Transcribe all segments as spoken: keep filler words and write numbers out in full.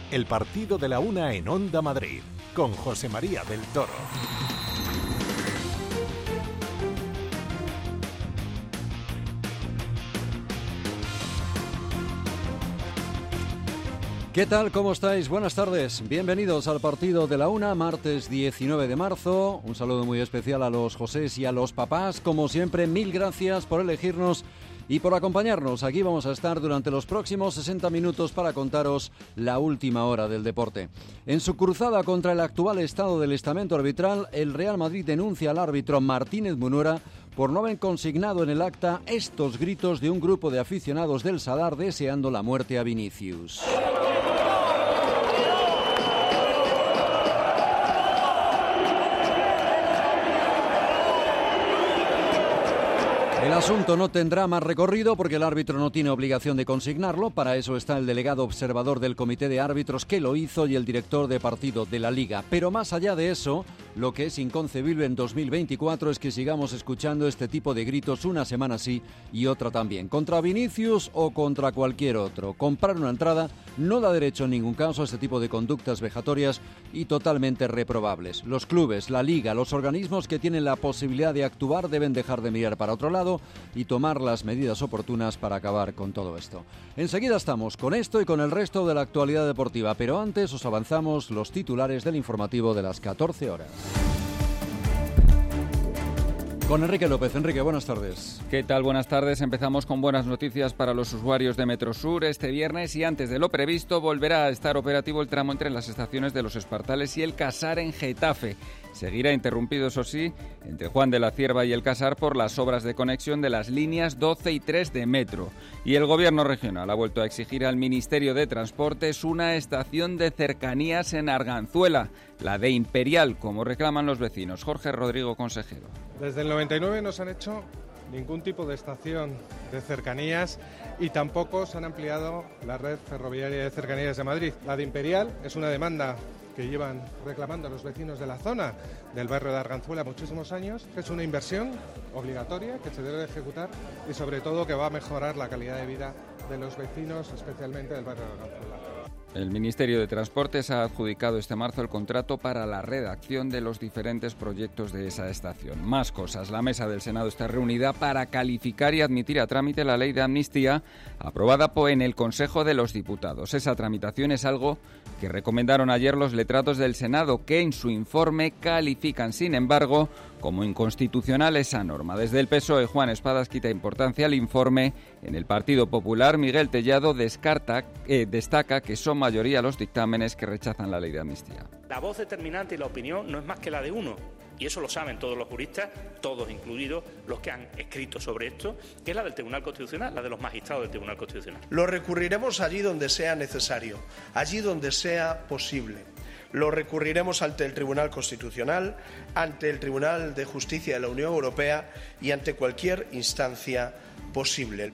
el partido de la una en Onda Madrid, con José María del Toro. ¿Qué tal? ¿Cómo estáis? Buenas tardes. Bienvenidos al partido de la una, martes diecinueve de marzo. Un saludo muy especial a los Josés y a los papás. Como siempre, mil gracias por elegirnos y por acompañarnos. Aquí vamos a estar durante los próximos sesenta minutos para contaros la última hora del deporte. En su cruzada contra el actual estado del estamento arbitral, el Real Madrid denuncia al árbitro Martínez Munuera por no haber consignado en el acta estos gritos de un grupo de aficionados del Sadar deseando la muerte a Vinicius. El asunto no tendrá más recorrido porque el árbitro no tiene obligación de consignarlo. Para eso está el delegado observador del Comité de Árbitros que lo hizo y el director de partido de la Liga. Pero más allá de eso, lo que es inconcebible en dos mil veinticuatro es que sigamos escuchando este tipo de gritos una semana sí y otra también. Contra Vinicius o contra cualquier otro. Comprar una entrada no da derecho en ningún caso a este tipo de conductas vejatorias y totalmente reprobables. Los clubes, la Liga, los organismos que tienen la posibilidad de actuar deben dejar de mirar para otro lado y tomar las medidas oportunas para acabar con todo esto. Enseguida estamos con esto y con el resto de la actualidad deportiva, pero antes os avanzamos los titulares del informativo de las catorce horas. Con Enrique López. Enrique, buenas tardes. ¿Qué tal? Buenas tardes. Empezamos con buenas noticias para los usuarios de Metrosur. Este viernes y antes de lo previsto volverá a estar operativo el tramo entre las estaciones de Los Espartales y el Casar en Getafe. Seguirá interrumpido, eso sí, entre Juan de la Cierva y el Casar por las obras de conexión de las líneas doce y tres de metro. Y el Gobierno regional ha vuelto a exigir al Ministerio de Transportes una estación de cercanías en Arganzuela, la de Imperial, como reclaman los vecinos. Jorge Rodrigo, consejero. Desde el noventa y nueve no se han hecho ningún tipo de estación de cercanías y tampoco se han ampliado la red ferroviaria de cercanías de Madrid. La de Imperial es una demanda que llevan reclamando a los vecinos de la zona del barrio de Arganzuela muchísimos años, que es una inversión obligatoria que se debe ejecutar y sobre todo que va a mejorar la calidad de vida de los vecinos, especialmente del barrio de Arganzuela. El Ministerio de Transportes ha adjudicado este marzo el contrato para la redacción de los diferentes proyectos de esa estación. Más cosas. La mesa del Senado está reunida para calificar y admitir a trámite la ley de amnistía aprobada en el Consejo de los Diputados. Esa tramitación es algo que recomendaron ayer los letrados del Senado, que en su informe califican, sin embargo, como inconstitucional esa norma. Desde el P S O E, Juan Espadas quita importancia al informe. En el Partido Popular, Miguel Tellado descarta, eh, destaca que son mayoría los dictámenes que rechazan la ley de amnistía. La voz determinante y la opinión no es más que la de uno, y eso lo saben todos los juristas, todos incluidos los que han escrito sobre esto, que es la del Tribunal Constitucional, la de los magistrados del Tribunal Constitucional. Lo recurriremos allí donde sea necesario, allí donde sea posible. Lo recurriremos ante el Tribunal Constitucional, ante el Tribunal de Justicia de la Unión Europea y ante cualquier instancia posible.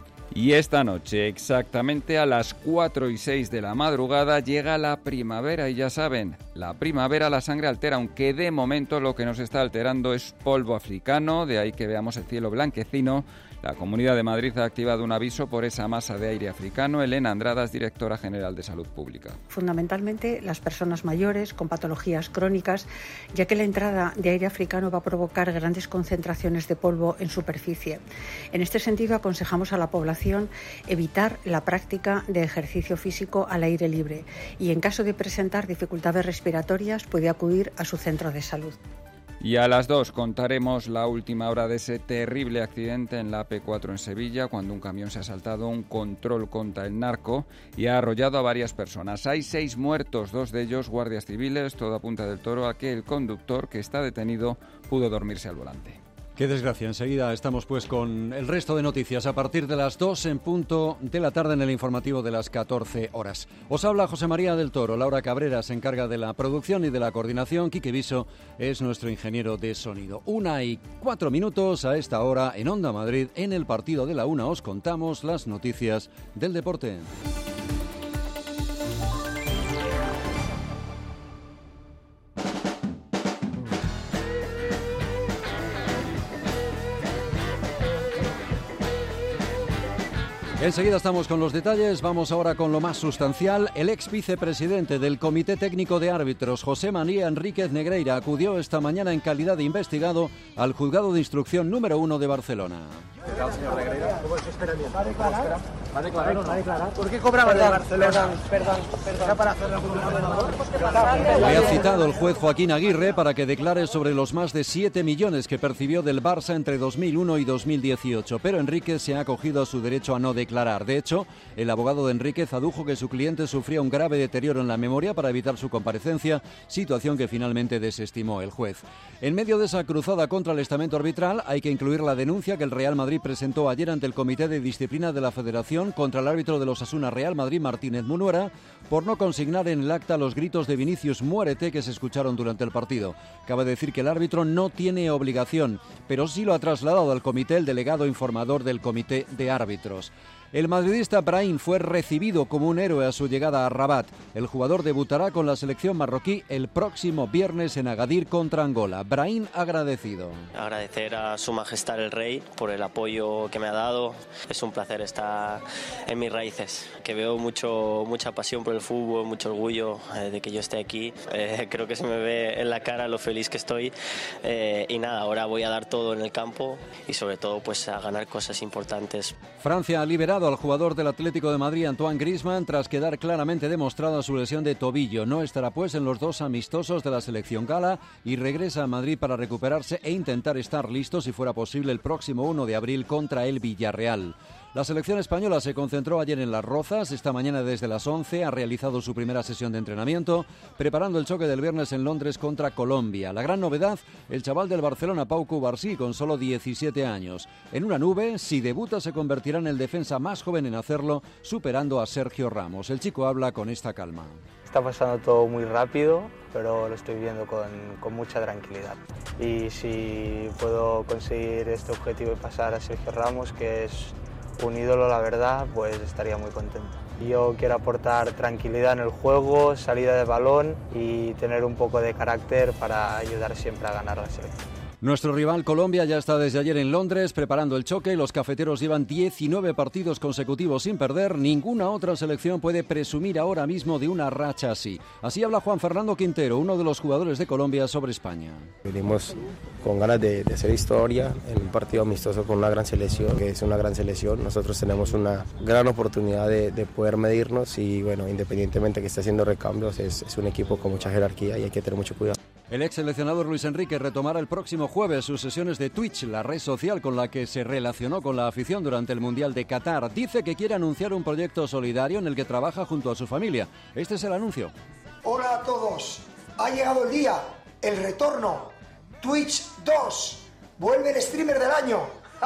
Y esta noche, exactamente a las cuatro y seis de la madrugada, llega la primavera y ya saben, la primavera la sangre altera, aunque de momento lo que nos está alterando es polvo africano, de ahí que veamos el cielo blanquecino. La Comunidad de Madrid ha activado un aviso por esa masa de aire africano. Elena Andradas, directora general de Salud Pública. Fundamentalmente las personas mayores con patologías crónicas, ya que la entrada de aire africano va a provocar grandes concentraciones de polvo en superficie. En este sentido, aconsejamos a la población evitar la práctica de ejercicio físico al aire libre y, en caso de presentar dificultades respiratorias, puede acudir a su centro de salud. Y a las dos contaremos la última hora de ese terrible accidente en la A P cuatro en Sevilla, cuando un camión se ha saltado un control contra el narco y ha arrollado a varias personas. Hay seis muertos, dos de ellos guardias civiles. Todo apunta del Toro a que el conductor, que está detenido, pudo dormirse al volante. Qué desgracia. Enseguida estamos pues con el resto de noticias a partir de las dos en punto de la tarde en el informativo de las catorce horas. Os habla José María del Toro. Laura Cabrera se encarga de la producción y de la coordinación. Quique Viso es nuestro ingeniero de sonido. Una y cuatro minutos a esta hora en Onda Madrid. En el partido de la una os contamos las noticias del deporte. Enseguida estamos con los detalles, vamos ahora con lo más sustancial. El ex vicepresidente del Comité Técnico de Árbitros, José María Enríquez Negreira, acudió esta mañana en calidad de investigado al Juzgado de Instrucción número uno de Barcelona. ¿Qué tal, señor Negreira? ¿Cómo se espera bien? ¿Va a declarar? ¿Va a declarar? ¿Va a declarar? ¿Por qué cobraba de Barcelona? Perdón, perdón, perdón. ¿Era para hacer la comunicación? Le ha citado el juez Joaquín Aguirre para que declare sobre los más de siete millones que percibió del Barça entre dos mil uno y dos mil dieciocho, pero Enríquez se ha acogido a su derecho a no declarar. De hecho, el abogado de Enríquez adujo que su cliente sufría un grave deterioro en la memoria para evitar su comparecencia, situación que finalmente desestimó el juez. En medio de esa cruzada contra el estamento arbitral, hay que incluir la denuncia que el Real Madrid presentó ayer ante el Comité de Disciplina de la Federación contra el árbitro de los Osasuna Real Madrid, Martínez Munuera, por no consignar en el acta los gritos de Vinicius muérete que se escucharon durante el partido. Cabe decir que el árbitro no tiene obligación, pero sí lo ha trasladado al comité el delegado informador del Comité de Árbitros. El madridista Brahim fue recibido como un héroe a su llegada a Rabat. El jugador debutará con la selección marroquí el próximo viernes en Agadir contra Angola. Brahim agradecido. Agradecer a Su Majestad el Rey por el apoyo que me ha dado. Es un placer estar en mis raíces, que veo mucho, mucha pasión por el fútbol, mucho orgullo eh, de que yo esté aquí. Eh, creo que se me ve en la cara lo feliz que estoy. Eh, y nada, ahora voy a dar todo en el campo y sobre todo pues a ganar cosas importantes. Francia ha liberado al jugador del Atlético de Madrid, Antoine Griezmann, tras quedar claramente demostrada su lesión de tobillo. No estará pues en los dos amistosos de la selección gala y regresa a Madrid para recuperarse e intentar estar listo, si fuera posible, el próximo uno de abril contra el Villarreal. La selección española se concentró ayer en Las Rozas. Esta mañana desde las once ha realizado su primera sesión de entrenamiento, preparando el choque del viernes en Londres contra Colombia. La gran novedad, el chaval del Barcelona, Pau Cubarsí, con solo diecisiete años. En una nube, si debuta se convertirá en el defensa más joven en hacerlo, superando a Sergio Ramos. El chico habla con esta calma. Está pasando todo muy rápido, pero lo estoy viendo con, con mucha tranquilidad. Y si puedo conseguir este objetivo y pasar a Sergio Ramos, que es un ídolo, la verdad, pues estaría muy contento. Yo quiero aportar tranquilidad en el juego, salida de balón y tener un poco de carácter para ayudar siempre a ganar la selección. Nuestro rival Colombia ya está desde ayer en Londres preparando el choque. Los cafeteros llevan diecinueve partidos consecutivos sin perder. Ninguna otra selección puede presumir ahora mismo de una racha así. Así habla Juan Fernando Quintero, uno de los jugadores de Colombia, sobre España. Venimos con ganas de, de hacer historia en un partido amistoso con una gran selección, que es una gran selección. Nosotros tenemos una gran oportunidad de, de poder medirnos y, bueno, independientemente que esté haciendo recambios, es, es un equipo con mucha jerarquía y hay que tener mucho cuidado. El ex seleccionador Luis Enrique retomará el próximo jueves sus sesiones de Twitch, la red social con la que se relacionó con la afición durante el Mundial de Qatar. Dice que quiere anunciar un proyecto solidario en el que trabaja junto a su familia. Este es el anuncio. Hola a todos, ha llegado el día, el retorno, Twitch dos, vuelve el streamer del año.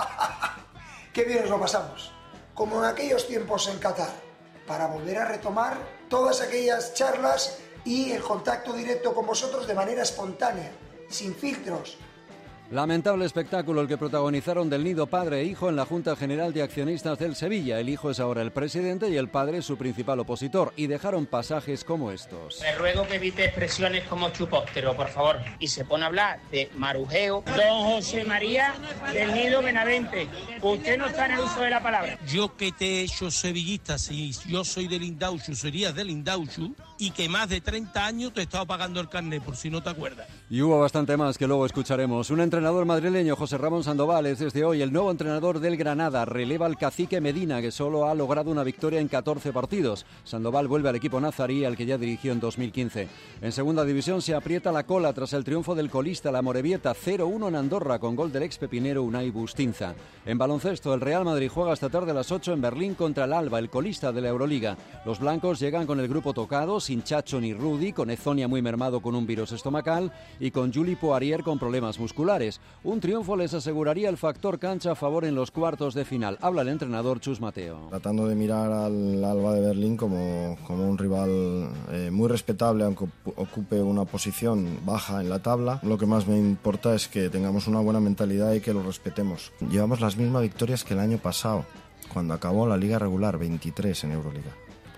Qué bien nos lo pasamos, como en aquellos tiempos en Qatar, para volver a retomar todas aquellas charlas y el contacto directo con vosotros de manera espontánea, sin filtros. Lamentable espectáculo el que protagonizaron del Nido padre e hijo en la Junta General de Accionistas del Sevilla. El hijo es ahora el presidente y el padre su principal opositor, y dejaron pasajes como estos. Le ruego que evite expresiones como chupóstero, por favor. Y se pone a hablar de marujeo. Don José María del Nido Benavente, usted no está en el uso de la palabra. Yo que te he hecho sevillista, si yo soy del Indauchu, serías del Indauchu, y que más de treinta años te he estado pagando el carnet, por si no te acuerdas. Y hubo bastante más que luego escucharemos. Un entrenador madrileño, José Ramón Sandoval, es desde hoy el nuevo entrenador del Granada. Releva al cacique Medina, que solo ha logrado una victoria en catorce partidos. Sandoval vuelve al equipo nazarí, al que ya dirigió en dos mil quince. En segunda división se aprieta la cola tras el triunfo del colista, la Morevieta, cero uno en Andorra, con gol del ex pepinero Unai Bustinza. En baloncesto, el Real Madrid juega esta tarde a las ocho en Berlín contra el Alba, el colista de la Euroliga. Los blancos llegan con el grupo tocado, sin Chacho ni Rudy, con Ezonia muy mermado con un virus estomacal y con Juli Poirier con problemas musculares. Un triunfo les aseguraría el factor cancha a favor en los cuartos de final. Habla el entrenador Chus Mateo. Tratando de mirar al Alba de Berlín como, como un rival eh, muy respetable, aunque ocupe una posición baja en la tabla. Lo que más me importa es que tengamos una buena mentalidad y que lo respetemos. Llevamos las mismas victorias que el año pasado, cuando acabó la liga regular, veintitrés en Euroliga.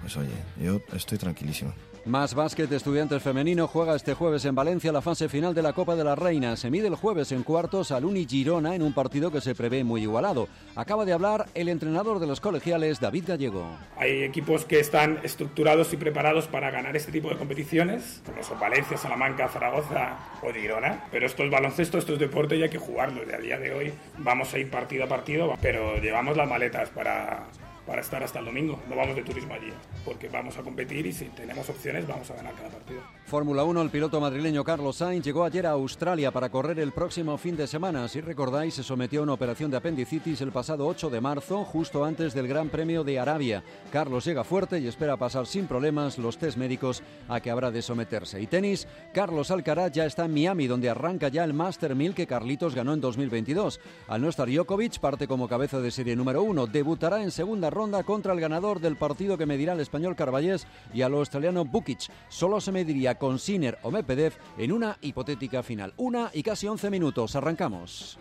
pues oye, yo estoy tranquilísimo. Más básquet. Estudiantes femenino juega este jueves en Valencia la fase final de la Copa de la Reina. Se mide el jueves en cuartos al Uni Girona en un partido que se prevé muy igualado. Acaba de hablar el entrenador de los colegiales, David Gallego. Hay equipos que están estructurados y preparados para ganar este tipo de competiciones, como son Valencia, Salamanca, Zaragoza o Girona. Pero esto es baloncesto, esto es deporte y hay que jugarlo. Y a día de hoy vamos a ir partido a partido, pero llevamos las maletas para... para estar hasta el domingo. No vamos de turismo allí, porque vamos a competir y si tenemos opciones vamos a ganar cada partido. Fórmula uno, el piloto madrileño Carlos Sainz llegó ayer a Australia para correr el próximo fin de semana. Si recordáis, se sometió a una operación de apendicitis el pasado ocho de marzo, justo antes del Gran Premio de Arabia. Carlos llega fuerte y espera pasar sin problemas los test médicos a que habrá de someterse. Y tenis, Carlos Alcaraz ya está en Miami, donde arranca ya el Master mil que Carlitos ganó en dos mil veintidós. Al no estar Djokovic, parte como cabeza de serie número uno. Debutará en segunda ronda contra el ganador del partido que medirá al español Carballés y al australiano Bukic. Solo se mediría con Sinner o Medvedev en una hipotética final. Una y casi once minutos. Arrancamos.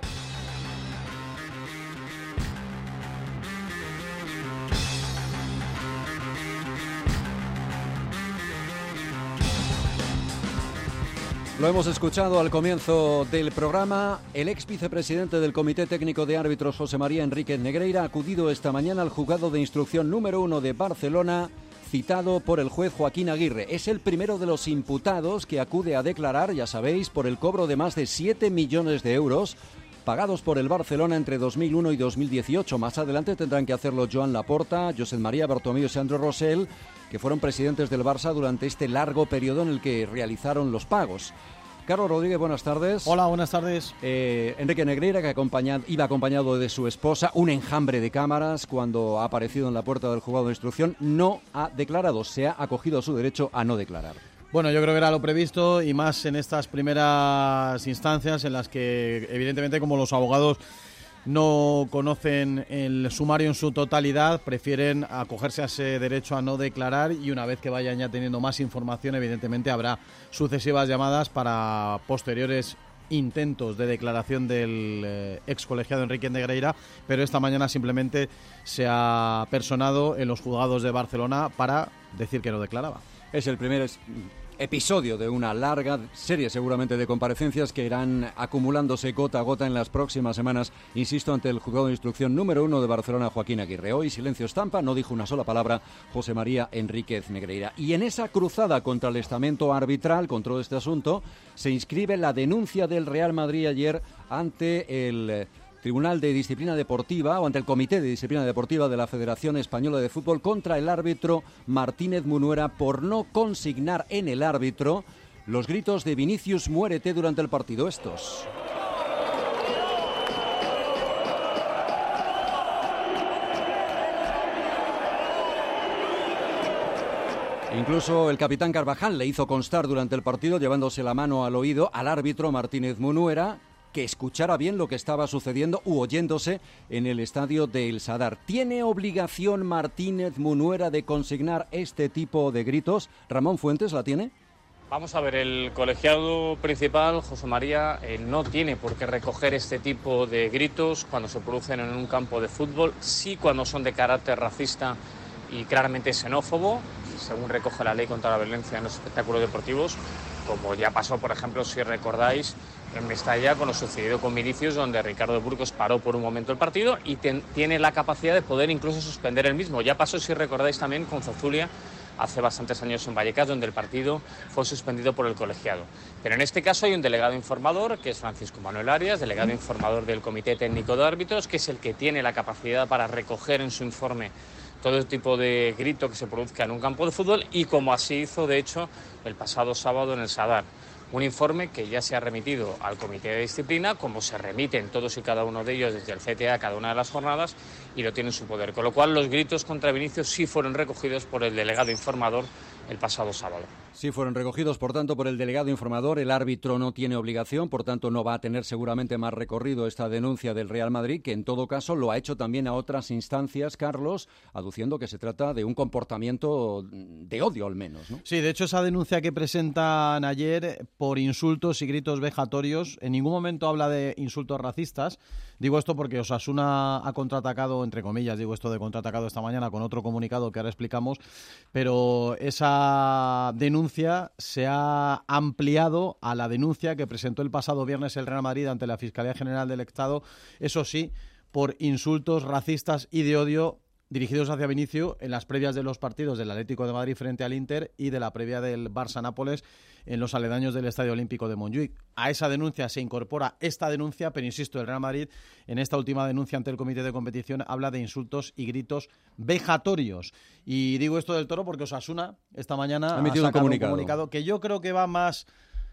Lo hemos escuchado al comienzo del programa. El ex vicepresidente del Comité Técnico de Árbitros, José María Enríquez Negreira, ha acudido esta mañana al juzgado de instrucción número uno de Barcelona, citado por el juez Joaquín Aguirre. Es el primero de los imputados que acude a declarar, ya sabéis, por el cobro de más de siete millones de euros pagados por el Barcelona entre dos mil uno y dos mil dieciocho. Más adelante tendrán que hacerlo Joan Laporta, Josep María Bartomeu y Sandro Rosell, que fueron presidentes del Barça durante este largo periodo en el que realizaron los pagos. Carlos Rodríguez, buenas tardes. Hola, buenas tardes. Eh, Enrique Negreira, que acompañado, iba acompañado de su esposa, un enjambre de cámaras cuando ha aparecido en la puerta del juzgado de instrucción, no ha declarado, se ha acogido a su derecho a no declarar. Bueno, yo creo que era lo previsto y más en estas primeras instancias en las que, evidentemente, como los abogados no conocen el sumario en su totalidad, prefieren acogerse a ese derecho a no declarar y una vez que vayan ya teniendo más información, evidentemente habrá sucesivas llamadas para posteriores intentos de declaración del eh, ex colegiado Enrique Negreira, pero esta mañana simplemente se ha personado en los juzgados de Barcelona para decir que no declaraba. Es el primer es... episodio de una larga serie seguramente de comparecencias que irán acumulándose gota a gota en las próximas semanas, insisto, ante el juzgado de instrucción número uno de Barcelona, Joaquín Aguirre. Hoy silencio estampa, no dijo una sola palabra José María Enríquez Negreira. Y en esa cruzada contra el estamento arbitral, contra todo este asunto, se inscribe la denuncia del Real Madrid ayer ante el Tribunal de Disciplina Deportiva o ante el Comité de Disciplina Deportiva de la Federación Española de Fútbol contra el árbitro Martínez Munuera por no consignar en el árbitro los gritos de Vinicius muérete durante el partido. Estos. Incluso el capitán Carvajal le hizo constar durante el partido, llevándose la mano al oído al árbitro Martínez Munuera, que escuchara bien lo que estaba sucediendo u oyéndose en el estadio de El Sadar. ¿Tiene obligación Martínez Munuera de consignar este tipo de gritos? Ramón Fuentes, ¿la tiene? Vamos a ver, el colegiado principal, José María, eh, no tiene por qué recoger este tipo de gritos cuando se producen en un campo de fútbol, sí cuando son de carácter racista y claramente xenófobo, según recoge la ley contra la violencia en los espectáculos deportivos, como ya pasó, por ejemplo, si recordáis, en Mestalla con lo sucedido con Vinicius, donde Ricardo Burgos paró por un momento el partido y ten, tiene la capacidad de poder incluso suspender el mismo. Ya pasó, si recordáis, también con Zozulia hace bastantes años en Vallecas, donde el partido fue suspendido por el colegiado. Pero en este caso hay un delegado informador, que es Francisco Manuel Arias, delegado informador del Comité Técnico de Árbitros, que es el que tiene la capacidad para recoger en su informe todo tipo de grito que se produzca en un campo de fútbol y como así hizo, de hecho, el pasado sábado en el Sadar. Un informe que ya se ha remitido al Comité de Disciplina, como se remiten todos y cada uno de ellos desde el C T A cada una de las jornadas, y lo tiene en su poder. Con lo cual, los gritos contra Vinicius sí fueron recogidos por el delegado informador el pasado sábado. Sí fueron recogidos, por tanto, por el delegado informador. El árbitro no tiene obligación, por tanto, no va a tener seguramente más recorrido esta denuncia del Real Madrid, que en todo caso lo ha hecho también a otras instancias, Carlos, aduciendo que se trata de un comportamiento de odio al menos, ¿no? Sí, de hecho, esa denuncia que presentan ayer por insultos y gritos vejatorios, en ningún momento habla de insultos racistas, Digo esto porque Osasuna ha contraatacado, entre comillas, digo esto de contraatacado esta mañana con otro comunicado que ahora explicamos, pero esa denuncia se ha ampliado a la denuncia que presentó el pasado viernes el Real Madrid ante la Fiscalía General del Estado, eso sí, por insultos racistas y de odio dirigidos hacia Vinicius en las previas de los partidos del Atlético de Madrid frente al Inter y de la previa del Barça-Nápoles en los aledaños del Estadio Olímpico de Montjuïc. A esa denuncia se incorpora esta denuncia, pero insisto, el Real Madrid en esta última denuncia ante el Comité de Competición habla de insultos y gritos vejatorios. Y digo esto del Toro porque Osasuna esta mañana ha emitido sacado un comunicado. un comunicado que yo creo que va más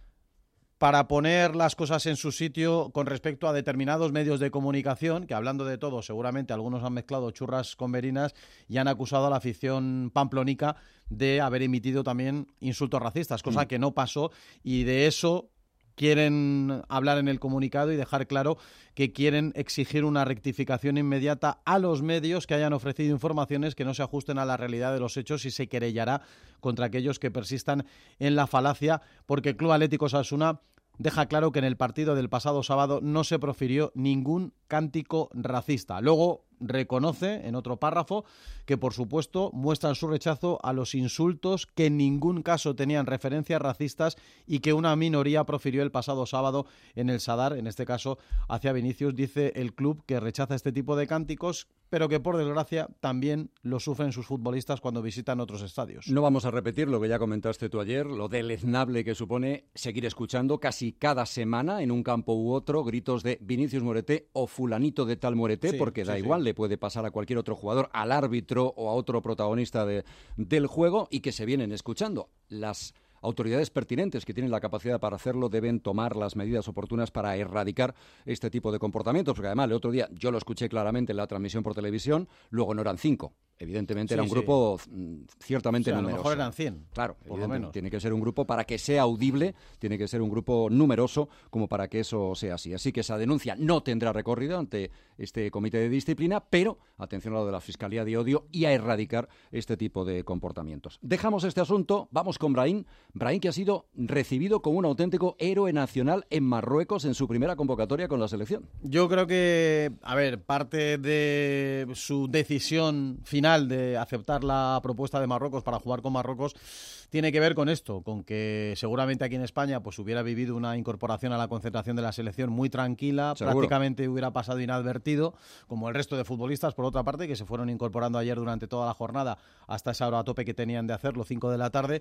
para poner las cosas en su sitio con respecto a determinados medios de comunicación, que hablando de todo, seguramente algunos han mezclado churras con merinas y han acusado a la afición pamplónica de haber emitido también insultos racistas, cosa mm. que no pasó, y de eso quieren hablar en el comunicado y dejar claro que quieren exigir una rectificación inmediata a los medios que hayan ofrecido informaciones que no se ajusten a la realidad de los hechos y se querellará contra aquellos que persistan en la falacia, porque el Club Atlético Osasuna deja claro que en el partido del pasado sábado no se profirió ningún cántico racista. Luego reconoce, en otro párrafo, que por supuesto muestran su rechazo a los insultos que en ningún caso tenían referencias racistas y que una minoría profirió el pasado sábado en el Sadar, en este caso hacia Vinicius. Dice el club que rechaza este tipo de cánticos, pero que por desgracia también lo sufren sus futbolistas cuando visitan otros estadios. No vamos a repetir lo que ya comentaste tú ayer, lo deleznable que supone seguir escuchando casi cada semana en un campo u otro gritos de Vinicius Moreté o fulanito de tal Moreté, sí, porque da sí, igual, sí. le puede pasar a cualquier otro jugador, al árbitro o a otro protagonista de, del juego, y que se vienen escuchando. Las autoridades pertinentes que tienen la capacidad para hacerlo deben tomar las medidas oportunas para erradicar este tipo de comportamientos, porque además el otro día yo lo escuché claramente en la transmisión por televisión, luego no eran cinco. Evidentemente sí, era un sí. grupo ciertamente o sea, numeroso. A lo mejor eran cien. Claro, por lo menos. Tiene que ser un grupo para que sea audible, tiene que ser un grupo numeroso como para que eso sea así. Así que esa denuncia no tendrá recorrido ante este comité de disciplina, pero atención a lo de la Fiscalía de Odio y a erradicar este tipo de comportamientos. Dejamos este asunto, vamos con Brahim. Brahim, que ha sido recibido como un auténtico héroe nacional en Marruecos en su primera convocatoria con la selección. Yo creo que, a ver, parte de su decisión final de aceptar la propuesta de Marruecos para jugar con Marruecos tiene que ver con esto, con que seguramente aquí en España pues hubiera vivido una incorporación a la concentración de la selección muy tranquila, ¿seguro? Prácticamente hubiera pasado inadvertido, como el resto de futbolistas, por otra parte, que se fueron incorporando ayer durante toda la jornada hasta esa hora a tope que tenían de hacerlo, cinco de la tarde.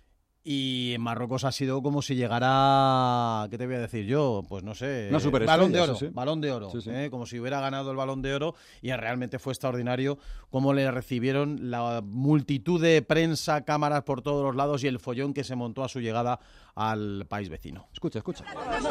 Y en Marruecos ha sido como si llegara, ¿qué te voy a decir yo? Pues no sé, Una balón de oro, sí, sí. balón de oro, sí, sí. ¿eh? Como si hubiera ganado el balón de oro, y realmente fue extraordinario cómo le recibieron la multitud de prensa, cámaras por todos los lados y el follón que se montó a su llegada al país vecino. Escucha, escucha.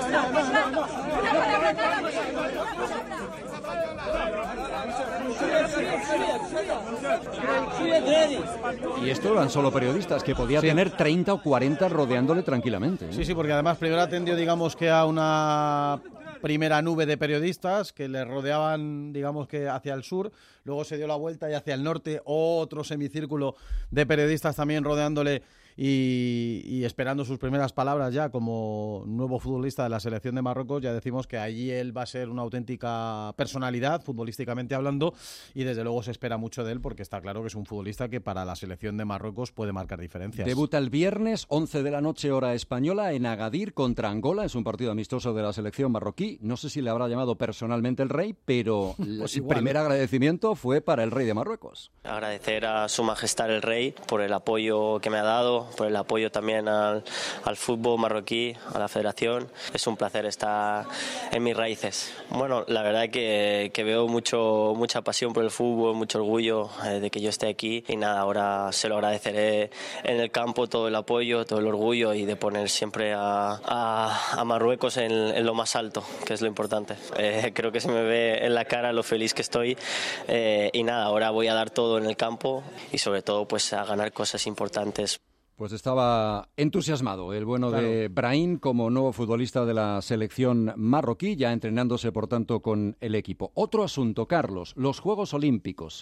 Y esto eran solo periodistas, que podía sí. tener treinta o cuarenta rodeándole tranquilamente, ¿eh? Sí, sí, porque además primero atendió, digamos, que a una primera nube de periodistas que le rodeaban, digamos, que hacia el sur, luego se dio la vuelta y hacia el norte otro semicírculo de periodistas también rodeándole y, y esperando sus primeras palabras ya como nuevo futbolista de la selección de Marruecos. Ya decimos que allí él va a ser una auténtica personalidad, futbolísticamente hablando, y desde luego se espera mucho de él porque está claro que es un futbolista que para la selección de Marruecos puede marcar diferencias. Debuta el viernes, once de la noche hora española, en Agadir contra Angola. Es un partido amistoso de la selección marroquí. No sé si le habrá llamado personalmente el rey, pero pues el igual, primer ¿no? agradecimiento fue para el rey de Marruecos. Agradecer a su majestad el rey por el apoyo que me ha dado, por el apoyo también al, al fútbol marroquí, a la federación. Es un placer estar en mis raíces. Bueno, la verdad que, que veo mucho, mucha pasión por el fútbol, mucho orgullo eh, de que yo esté aquí, y nada, ahora se lo agradeceré en el campo, todo el apoyo, todo el orgullo, y de poner siempre a, a, a Marruecos en, en lo más alto, que es lo importante. Eh, creo que se me ve en la cara lo feliz que estoy, eh, y nada, ahora voy a dar todo en el campo y sobre todo pues a ganar cosas importantes. Pues estaba entusiasmado el bueno claro. de Brahim como nuevo futbolista de la selección marroquí, ya entrenándose por tanto con el equipo. Otro asunto, Carlos, los Juegos Olímpicos.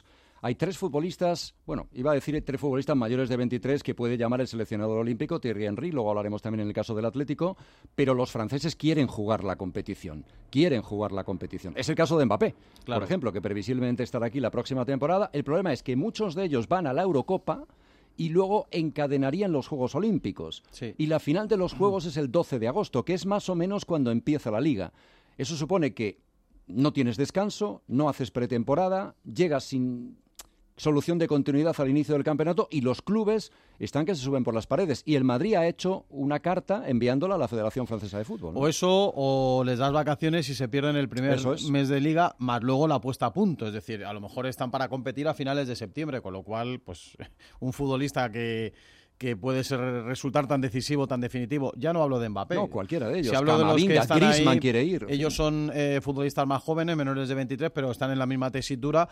hay tres futbolistas, bueno, iba a decir tres futbolistas mayores de veintitrés que puede llamar el seleccionador olímpico, Thierry Henry, luego hablaremos también en el caso del Atlético, pero los franceses quieren jugar la competición, quieren jugar la competición. Es el caso de Mbappé, claro. Por ejemplo, que previsiblemente estará aquí la próxima temporada. El problema es que muchos de ellos van a la Eurocopa y luego encadenarían los Juegos Olímpicos. Sí. Y la final de los Juegos es el doce de agosto, que es más o menos cuando empieza la Liga. Eso supone que no tienes descanso, no haces pretemporada, llegas sin solución de continuidad al inicio del campeonato y los clubes están que se suben por las paredes. Y el Madrid ha hecho una carta enviándola a la Federación Francesa de Fútbol, ¿no? O eso, o les das vacaciones y se pierden el primer es. mes de Liga, más luego la puesta a punto. Es decir, a lo mejor están para competir a finales de septiembre, con lo cual, pues, un futbolista que... que puede ser, resultar tan decisivo, tan definitivo. Ya no hablo de Mbappé. No, cualquiera de ellos. Si hablo Camavinga, de los que están Griezmann ahí, quiere ir. Ellos son eh, futbolistas más jóvenes, menores de veintitrés, pero están en la misma tesitura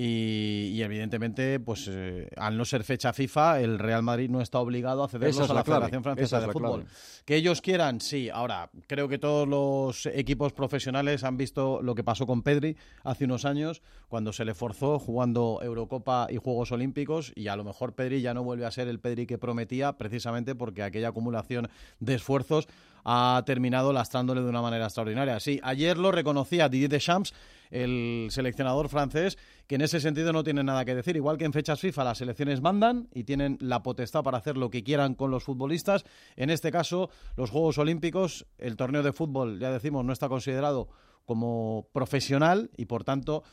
y, y evidentemente, pues eh, al no ser fecha FIFA, el Real Madrid no está obligado a cederlos a la, la Federación Francesa de Fútbol. Clave. Que ellos quieran, sí. Ahora, creo que todos los equipos profesionales han visto lo que pasó con Pedri hace unos años, cuando se le forzó jugando Eurocopa y Juegos Olímpicos, y a lo mejor Pedri ya no vuelve a ser el Pedri que prometía, precisamente porque aquella acumulación de esfuerzos ha terminado lastrándole de una manera extraordinaria. Sí, ayer lo reconocía Didier Deschamps, el seleccionador francés, que en ese sentido no tiene nada que decir. Igual que en fechas FIFA las selecciones mandan y tienen la potestad para hacer lo que quieran con los futbolistas. En este caso, los Juegos Olímpicos, el torneo de fútbol, ya decimos, no está considerado como profesional y, por tanto,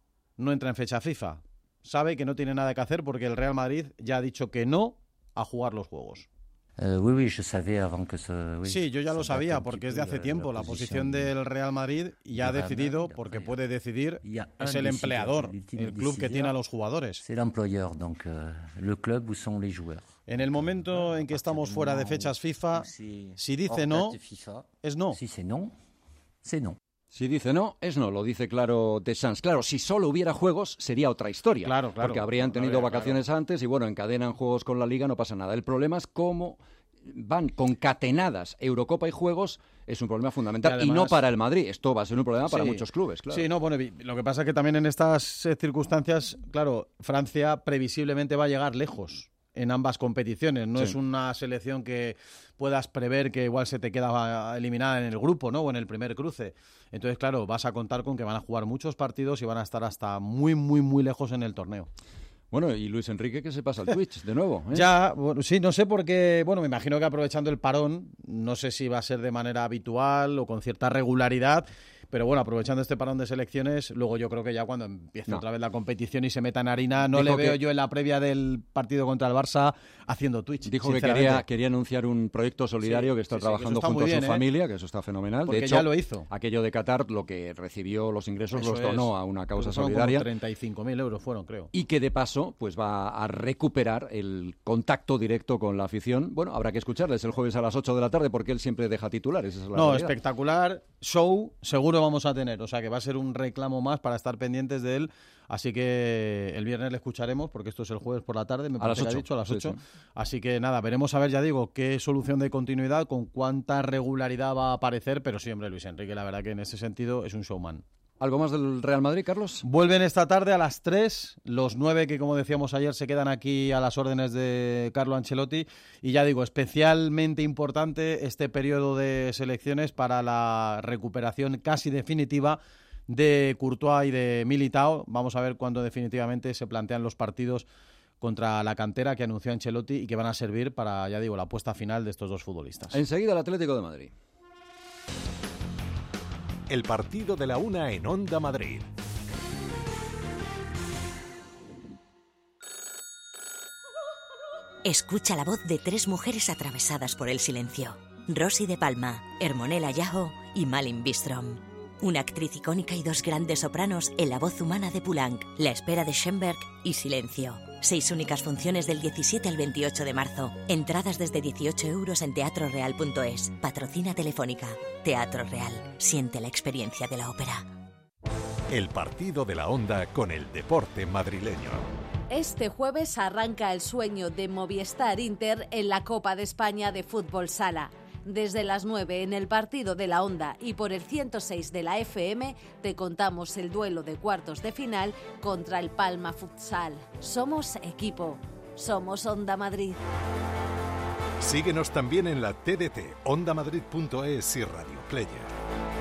no entra en fecha FIFA. Sabe que no tiene nada que hacer porque el Real Madrid ya ha dicho que no a jugar los Juegos. Uh, oui, oui, je savais avant que se, oui, sí, yo ya lo sabía porque es de hace tiempo. La posición del Real Madrid ya ha decidido, porque puede decidir, es el empleador, el club que tiene a los jugadores. C'est l'employeur, donc uh, le club où sont les joueurs. En el momento en que estamos fuera de fechas FIFA, si dice no, es no. Si c'est non, c'est non. Si dice no, es no, lo dice claro Deschamps. Claro, si solo hubiera juegos, sería otra historia. Claro, claro. Porque habrían tenido claro, vacaciones claro. antes y, bueno, encadenan juegos con la Liga, no pasa nada. El problema es cómo van concatenadas Eurocopa y Juegos, es un problema fundamental. Y, además, y no para el Madrid, esto va a ser un problema para sí, muchos clubes, claro. Sí, no, bueno, lo que pasa es que también en estas eh, circunstancias, claro, Francia previsiblemente va a llegar lejos en ambas competiciones. No sí. es una selección que puedas prever que igual se te queda eliminada en el grupo, ¿no? O en el primer cruce. Entonces, claro, vas a contar con que van a jugar muchos partidos y van a estar hasta muy, muy, muy lejos en el torneo. Bueno, y Luis Enrique, que se pasa al Twitch de nuevo, ¿eh? Ya, bueno, sí, no sé por qué, bueno, me imagino que aprovechando el parón, no sé si va a ser de manera habitual o con cierta regularidad, pero bueno, aprovechando este parón de selecciones, luego yo creo que ya cuando empiece no. otra vez la competición y se meta en harina, no Dijo le veo que... yo en la previa del partido contra el Barça haciendo Twitch. Dijo que quería, quería anunciar un proyecto solidario sí, que está sí, trabajando sí, que está junto a su bien, familia, ¿eh? Que eso está fenomenal. Porque de hecho, ya lo hizo. Aquello de Qatar, lo que recibió los ingresos eso los donó es. a una causa solidaria. treinta y cinco mil euros fueron, creo. Y que de paso, pues va a recuperar el contacto directo con la afición. Bueno, habrá que escucharles el jueves a las ocho de la tarde porque él siempre deja titulares. Esa es la no, realidad. Espectacular show, seguro vamos a tener, o sea que va a ser un reclamo más para estar pendientes de él, así que el viernes le escucharemos porque esto es el jueves por la tarde, me parece que ha dicho a las ocho, sí, sí. Así que nada, veremos a ver, ya digo, qué solución de continuidad, con cuánta regularidad va a aparecer, pero sí, hombre, Luis Enrique, la verdad que en ese sentido es un showman. ¿Algo más del Real Madrid, Carlos? Vuelven esta tarde a las tres, los nueve que, como decíamos ayer, se quedan aquí a las órdenes de Carlo Ancelotti. Y ya digo, especialmente importante este periodo de selecciones para la recuperación casi definitiva de Courtois y de Militao. Vamos a ver cuándo definitivamente se plantean los partidos contra la cantera que anunció Ancelotti y que van a servir para, ya digo, la puesta final de estos dos futbolistas. Enseguida el Atlético de Madrid. El partido de la una en Onda Madrid. Escucha la voz de tres mujeres atravesadas por el silencio. Rosy de Palma, Hermonella Yajo y Malin Bistrom. Una actriz icónica y dos grandes sopranos en la voz humana de Poulenc, La espera de Schoenberg y Silencio. Seis únicas funciones del diecisiete al veintiocho de marzo. Entradas desde dieciocho euros en teatro real punto es. Patrocina Telefónica. Teatro Real. Siente la experiencia de la ópera. El partido de la Onda con el deporte madrileño. Este jueves arranca el sueño de Movistar Inter en la Copa de España de Fútbol Sala. Desde las nueve en el partido de la Onda y por el ciento seis de la F M te contamos el duelo de cuartos de final contra el Palma Futsal. Somos equipo. Somos Onda Madrid. Síguenos también en la T D T, onda madrid punto es y Radio Player.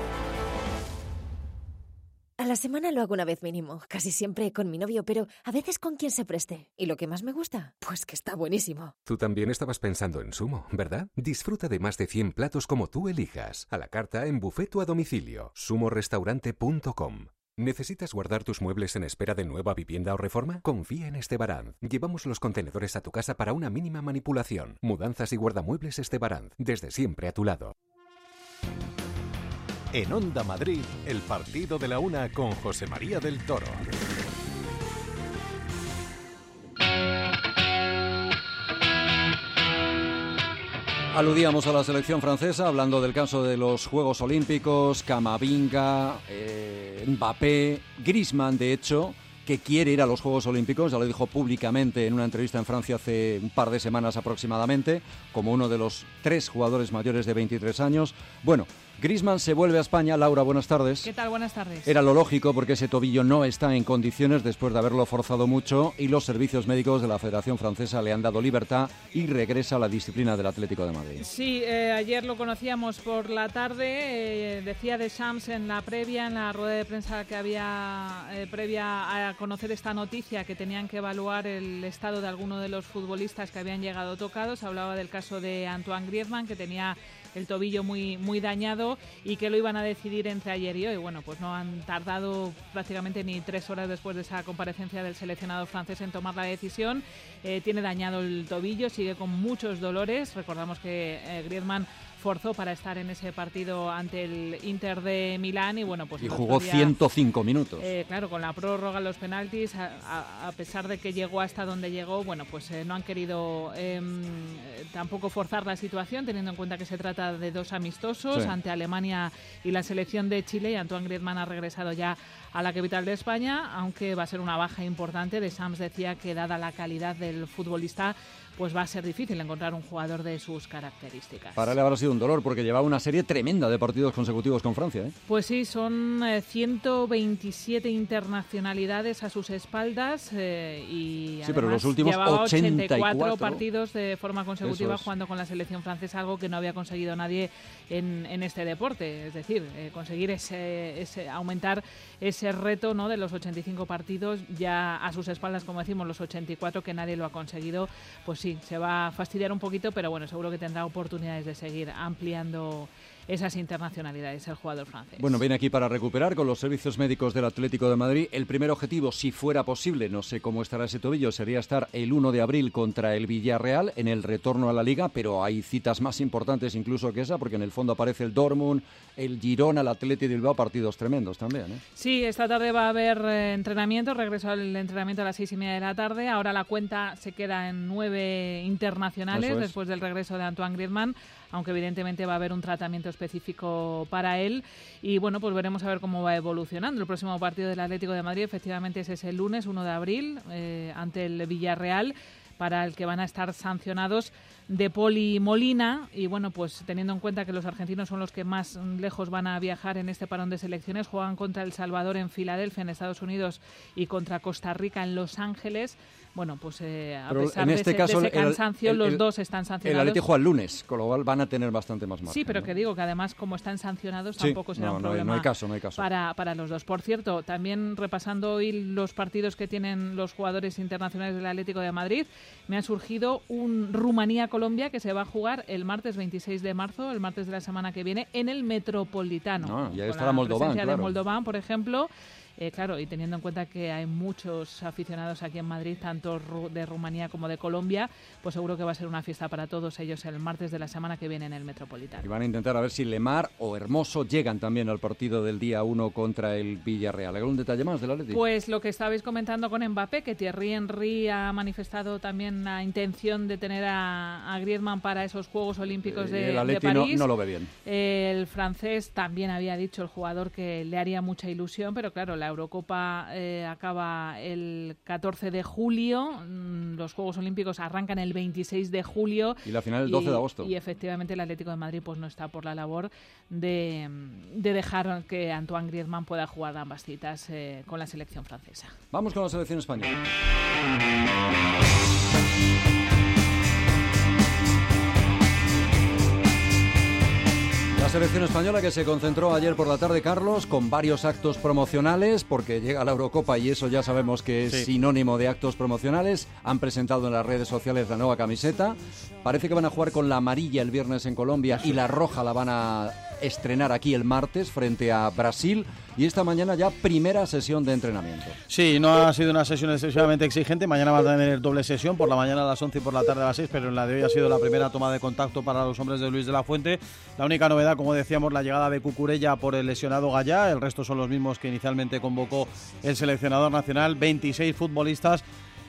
A la semana lo hago una vez mínimo, casi siempre con mi novio, pero a veces con quien se preste. ¿Y lo que más me gusta? Pues que está buenísimo. Tú también estabas pensando en Sumo, ¿verdad? Disfruta de más de cien platos como tú elijas, a la carta, en buffet o a domicilio. sumo restaurante punto com. ¿Necesitas guardar tus muebles en espera de nueva vivienda o reforma? Confía en Estebaranz. Llevamos los contenedores a tu casa para una mínima manipulación. Mudanzas y guardamuebles Estebaranz, desde siempre a tu lado. En Onda Madrid, el partido de la una con José María del Toro. Aludíamos a la selección francesa, hablando del caso de los Juegos Olímpicos, Camavinga, eh, Mbappé, Griezmann, de hecho, que quiere ir a los Juegos Olímpicos, ya lo dijo públicamente en una entrevista en Francia hace un par de semanas aproximadamente, como uno de los tres jugadores mayores de veintitrés años. Bueno, Griezmann se vuelve a España. Laura, buenas tardes. ¿Qué tal? Buenas tardes. Era lo lógico porque ese tobillo no está en condiciones después de haberlo forzado mucho y los servicios médicos de la Federación Francesa le han dado libertad y regresa a la disciplina del Atlético de Madrid. Sí, eh, ayer lo conocíamos por la tarde. Eh, decía Deschamps en la previa, en la rueda de prensa que había eh, previa a conocer esta noticia, que tenían que evaluar el estado de alguno de los futbolistas que habían llegado tocados. Hablaba del caso de Antoine Griezmann, que tenía el tobillo muy muy dañado y que lo iban a decidir entre ayer y hoy. Bueno, pues no han tardado prácticamente ni tres horas después de esa comparecencia del seleccionado francés en tomar la decisión. Eh, tiene dañado el tobillo, sigue con muchos dolores. Recordamos que eh, Griezmann forzó para estar en ese partido ante el Inter de Milán y bueno, pues y jugó día, ciento cinco minutos. Eh, claro, con la prórroga, los penaltis, a, a, a pesar de que llegó hasta donde llegó, bueno, pues eh, no han querido eh, tampoco forzar la situación, teniendo en cuenta que se trata de dos amistosos, sí, ante Alemania y la selección de Chile, y Antoine Griezmann ha regresado ya a la capital de España, aunque va a ser una baja importante. Deschamps decía que dada la calidad del futbolista, pues va a ser difícil encontrar un jugador de sus características. Para él habrá sido un dolor porque llevaba una serie tremenda de partidos consecutivos con Francia, ¿eh? Pues sí, son eh, ciento veintisiete internacionalidades a sus espaldas eh, y sí, pero los últimos llevaba ochenta y cuatro ochenta y cuatro partidos de forma consecutiva es. jugando con la selección francesa, algo que no había conseguido nadie en, en este deporte. Es decir, eh, conseguir ese, ese aumentar ese reto, ¿no?, de los ochenta y cinco partidos ya a sus espaldas, como decimos, los ochenta y cuatro, que nadie lo ha conseguido. Pues sí, se va a fastidiar un poquito, pero bueno, seguro que tendrá oportunidades de seguir ampliando esas internacionalidades el jugador francés. Bueno, viene aquí para recuperar con los servicios médicos del Atlético de Madrid. El primer objetivo, si fuera posible, no sé cómo estará ese tobillo, sería estar el uno de abril contra el Villarreal en el retorno a la Liga, pero hay citas más importantes incluso que esa, porque en el fondo aparece el Dortmund, el Girona, el Athletic de Bilbao, partidos tremendos también, ¿eh? Sí, esta tarde va a haber eh, entrenamiento, regreso al entrenamiento a las seis y media de la tarde. Ahora la cuenta se queda en nueve internacionales después del regreso de Antoine Griezmann, aunque evidentemente va a haber un tratamiento específico para él. Y bueno, pues veremos a ver cómo va evolucionando. El próximo partido del Atlético de Madrid efectivamente es ese lunes, uno de abril, eh, ante el Villarreal, para el que van a estar sancionados De Paul y Molina. Y bueno, pues teniendo en cuenta que los argentinos son los que más lejos van a viajar en este parón de selecciones, juegan contra El Salvador en Filadelfia, en Estados Unidos, y contra Costa Rica en Los Ángeles. Bueno, pues eh, a pero pesar en este de, ese, caso, de ese cansancio, el, el, el, los dos están sancionados. El Atlético juega el lunes, con lo cual van a tener bastante más margen. Sí, pero ¿no? que digo que además, como están sancionados, sí, tampoco será no, un no problema hay, no hay caso, no hay caso. Para, para los dos. Por cierto, también repasando hoy los partidos que tienen los jugadores internacionales del Atlético de Madrid, me ha surgido un Rumanía-Colombia que se va a jugar el martes veintiséis de marzo, el martes de la semana que viene, en el Metropolitano. No, ya con está la Moldován, presencia claro. de Moldován, por ejemplo. Eh, claro, y teniendo en cuenta que hay muchos aficionados aquí en Madrid, tanto de Rumanía como de Colombia, pues seguro que va a ser una fiesta para todos ellos el martes de la semana que viene en el Metropolitano. Y van a intentar a ver si Lemar o Hermoso llegan también al partido del día uno contra el Villarreal. ¿Algún detalle más del Atlético? Pues lo que estabais comentando con Mbappé, que Thierry Henry ha manifestado también la intención de tener a, a Griezmann para esos Juegos Olímpicos de, el Atleti de París. No, no lo ve bien. El francés también había dicho, el jugador, que le haría mucha ilusión, pero claro, la Eurocopa eh, acaba el catorce de julio, los Juegos Olímpicos arrancan el veintiséis de julio. Y la final el doce de agosto. Y efectivamente el Atlético de Madrid pues no está por la labor de, de dejar que Antoine Griezmann pueda jugar ambas citas eh, con la selección francesa. Vamos con la selección española. La selección española que se concentró ayer por la tarde, Carlos, con varios actos promocionales, porque llega la Eurocopa y eso ya sabemos que es sí. sinónimo de actos promocionales. Han presentado en las redes sociales la nueva camiseta. Parece que van a jugar con la amarilla el viernes en Colombia sí. y la roja la van a estrenar aquí el martes frente a Brasil. Y esta mañana ya primera sesión de entrenamiento. Sí, no ha sido una sesión excesivamente exigente. Mañana va a tener doble sesión, por la mañana a las once y por la tarde a las seis, pero en la de hoy ha sido la primera toma de contacto para los hombres de Luis de la Fuente. La única novedad, como decíamos, la llegada de Cucurella por el lesionado Gallá. El resto son los mismos que inicialmente convocó el seleccionador nacional. veintiséis futbolistas,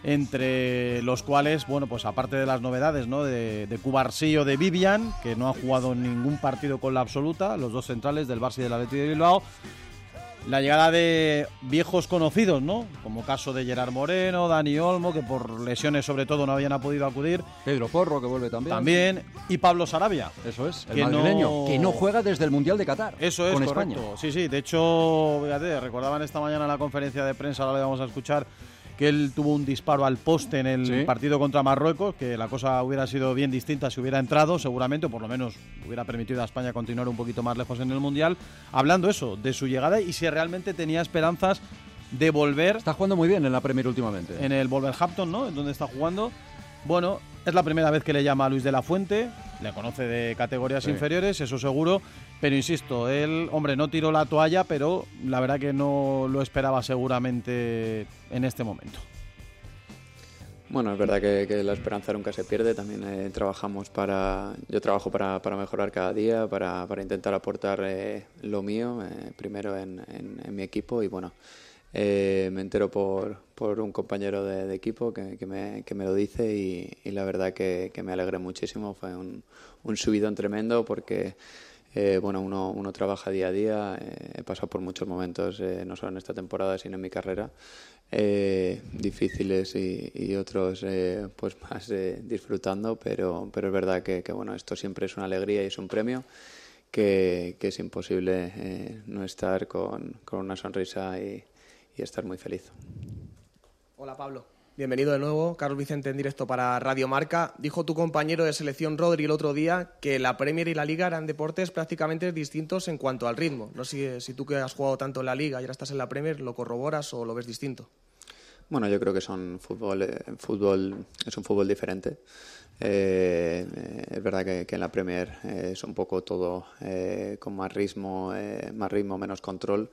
entre los cuales, bueno, pues aparte de las novedades, ¿no? De, de Cubarsí o de Vivian, que no ha jugado ningún partido con la absoluta, los dos centrales del Barça y del Athletic de Bilbao. La llegada de viejos conocidos, ¿no? Como caso de Gerard Moreno, Dani Olmo, que por lesiones sobre todo no habían podido acudir. Pedro Porro, que vuelve también. También. Y Pablo Sarabia. Eso es, el que madrileño, no... que no juega desde el Mundial de Qatar. Eso es, con correcto. España. Sí, sí, de hecho, fíjate, recordaban esta mañana en la conferencia de prensa, ahora le vamos a escuchar, que él tuvo un disparo al poste en el ¿Sí? partido contra Marruecos, que la cosa hubiera sido bien distinta si hubiera entrado, seguramente, o por lo menos hubiera permitido a España continuar un poquito más lejos en el Mundial, hablando eso, de su llegada y si realmente tenía esperanzas de volver. Está jugando muy bien en la Premier últimamente. En el Wolverhampton, ¿no? En donde está jugando. Bueno, es la primera vez que le llama a Luis de la Fuente, le conoce de categorías sí. inferiores, eso seguro, pero insisto, él, hombre, no tiró la toalla, pero la verdad que no lo esperaba seguramente en este momento. Bueno, es verdad que, que la esperanza nunca se pierde, también eh, trabajamos para, yo trabajo para, para mejorar cada día, para, para intentar aportar eh, lo mío, eh, primero en, en, en mi equipo y bueno, Eh, me entero por, por un compañero de, de equipo que, que, me, que me lo dice y, y la verdad que, que me alegré muchísimo. Fue un, un subidón tremendo porque eh, bueno, uno, uno trabaja día a día. Eh, he pasado por muchos momentos, eh, no solo en esta temporada sino en mi carrera, eh, difíciles y, y otros eh, pues más eh, disfrutando, pero, pero es verdad que, que bueno, esto siempre es una alegría y es un premio. Que, que es imposible eh, no estar con, con una sonrisa y, y estar muy feliz. Hola Pablo, bienvenido de nuevo. Carlos Vicente en directo para Radio Marca. Dijo tu compañero de selección Rodri el otro día que la Premier y la Liga eran deportes prácticamente distintos en cuanto al ritmo. No sé si tú que has jugado tanto en la Liga y ahora estás en la Premier, ¿lo corroboras o lo ves distinto? Bueno, yo creo que son fútbol, eh, fútbol es un fútbol diferente. Eh, eh, es verdad que, que en la Premier eh, es un poco todo eh, con más ritmo, eh, más ritmo, menos control.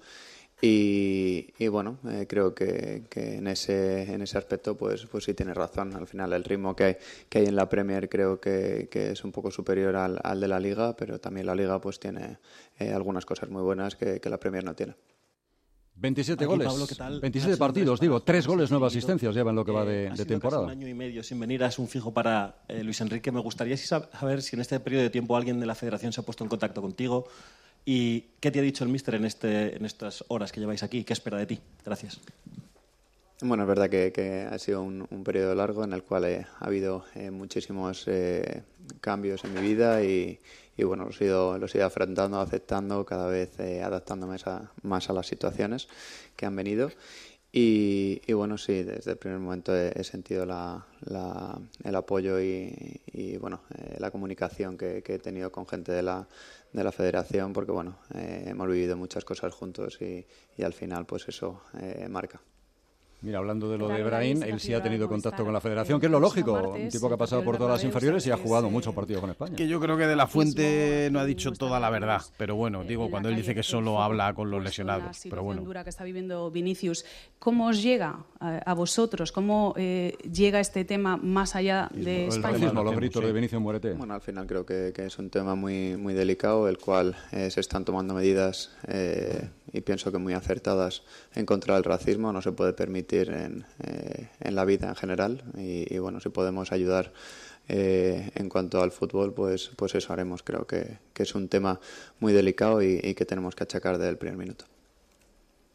Y, y bueno, eh, creo que, que en ese en ese aspecto pues pues sí tienes razón. Al final el ritmo que hay, que hay en la Premier creo que, que es un poco superior al, al de la Liga, pero también la Liga pues tiene eh, algunas cosas muy buenas que, que la Premier no tiene. veintisiete Aquí, goles, Pablo, ¿qué tal? veintisiete partidos, digo, tres goles, nueve asistencias llevan lo que va de, eh, de temporada. Casi un año y medio sin venir, es un fijo para eh, Luis Enrique. Me gustaría saber si en este periodo de tiempo alguien de la Federación se ha puesto en contacto contigo y qué te ha dicho el míster en, este, en estas horas que lleváis aquí, qué espera de ti. Gracias. Bueno, es verdad que, que ha sido un, un periodo largo en el cual eh, ha habido eh, muchísimos eh, cambios en mi vida y, y bueno, los he ido, los he ido afrontando, aceptando, cada vez eh, adaptándome a, más a las situaciones que han venido. Y, y bueno, sí, desde el primer momento he, he sentido la, la, el apoyo y, y bueno, eh, la comunicación que, que he tenido con gente de la, de la federación, porque bueno, eh, hemos vivido muchas cosas juntos y, y al final pues eso eh, marca. Mira, hablando de lo de Brahim, él sí ha tenido contacto con la federación, que es lo lógico, un tipo que ha pasado por todas las inferiores y ha jugado muchos partidos con España. Que yo creo que de la Fuente no ha dicho toda la verdad, pero bueno, digo, cuando él dice que solo habla con los lesionados, pero bueno. La dura que está viviendo Vinicius, ¿cómo os llega a, a vosotros? ¿Cómo eh, llega este tema más allá de el España? El racismo, los gritos de Vinicius Muérete. Bueno, al final creo que, que es un tema muy, muy delicado, el cual eh, se están tomando medidas eh, y pienso que muy acertadas en contra del racismo. No se puede permitir en, eh, en la vida en general y, y bueno, si podemos ayudar eh, en cuanto al fútbol, pues, pues eso haremos. Creo que, que es un tema muy delicado y, y que tenemos que achacar desde el primer minuto.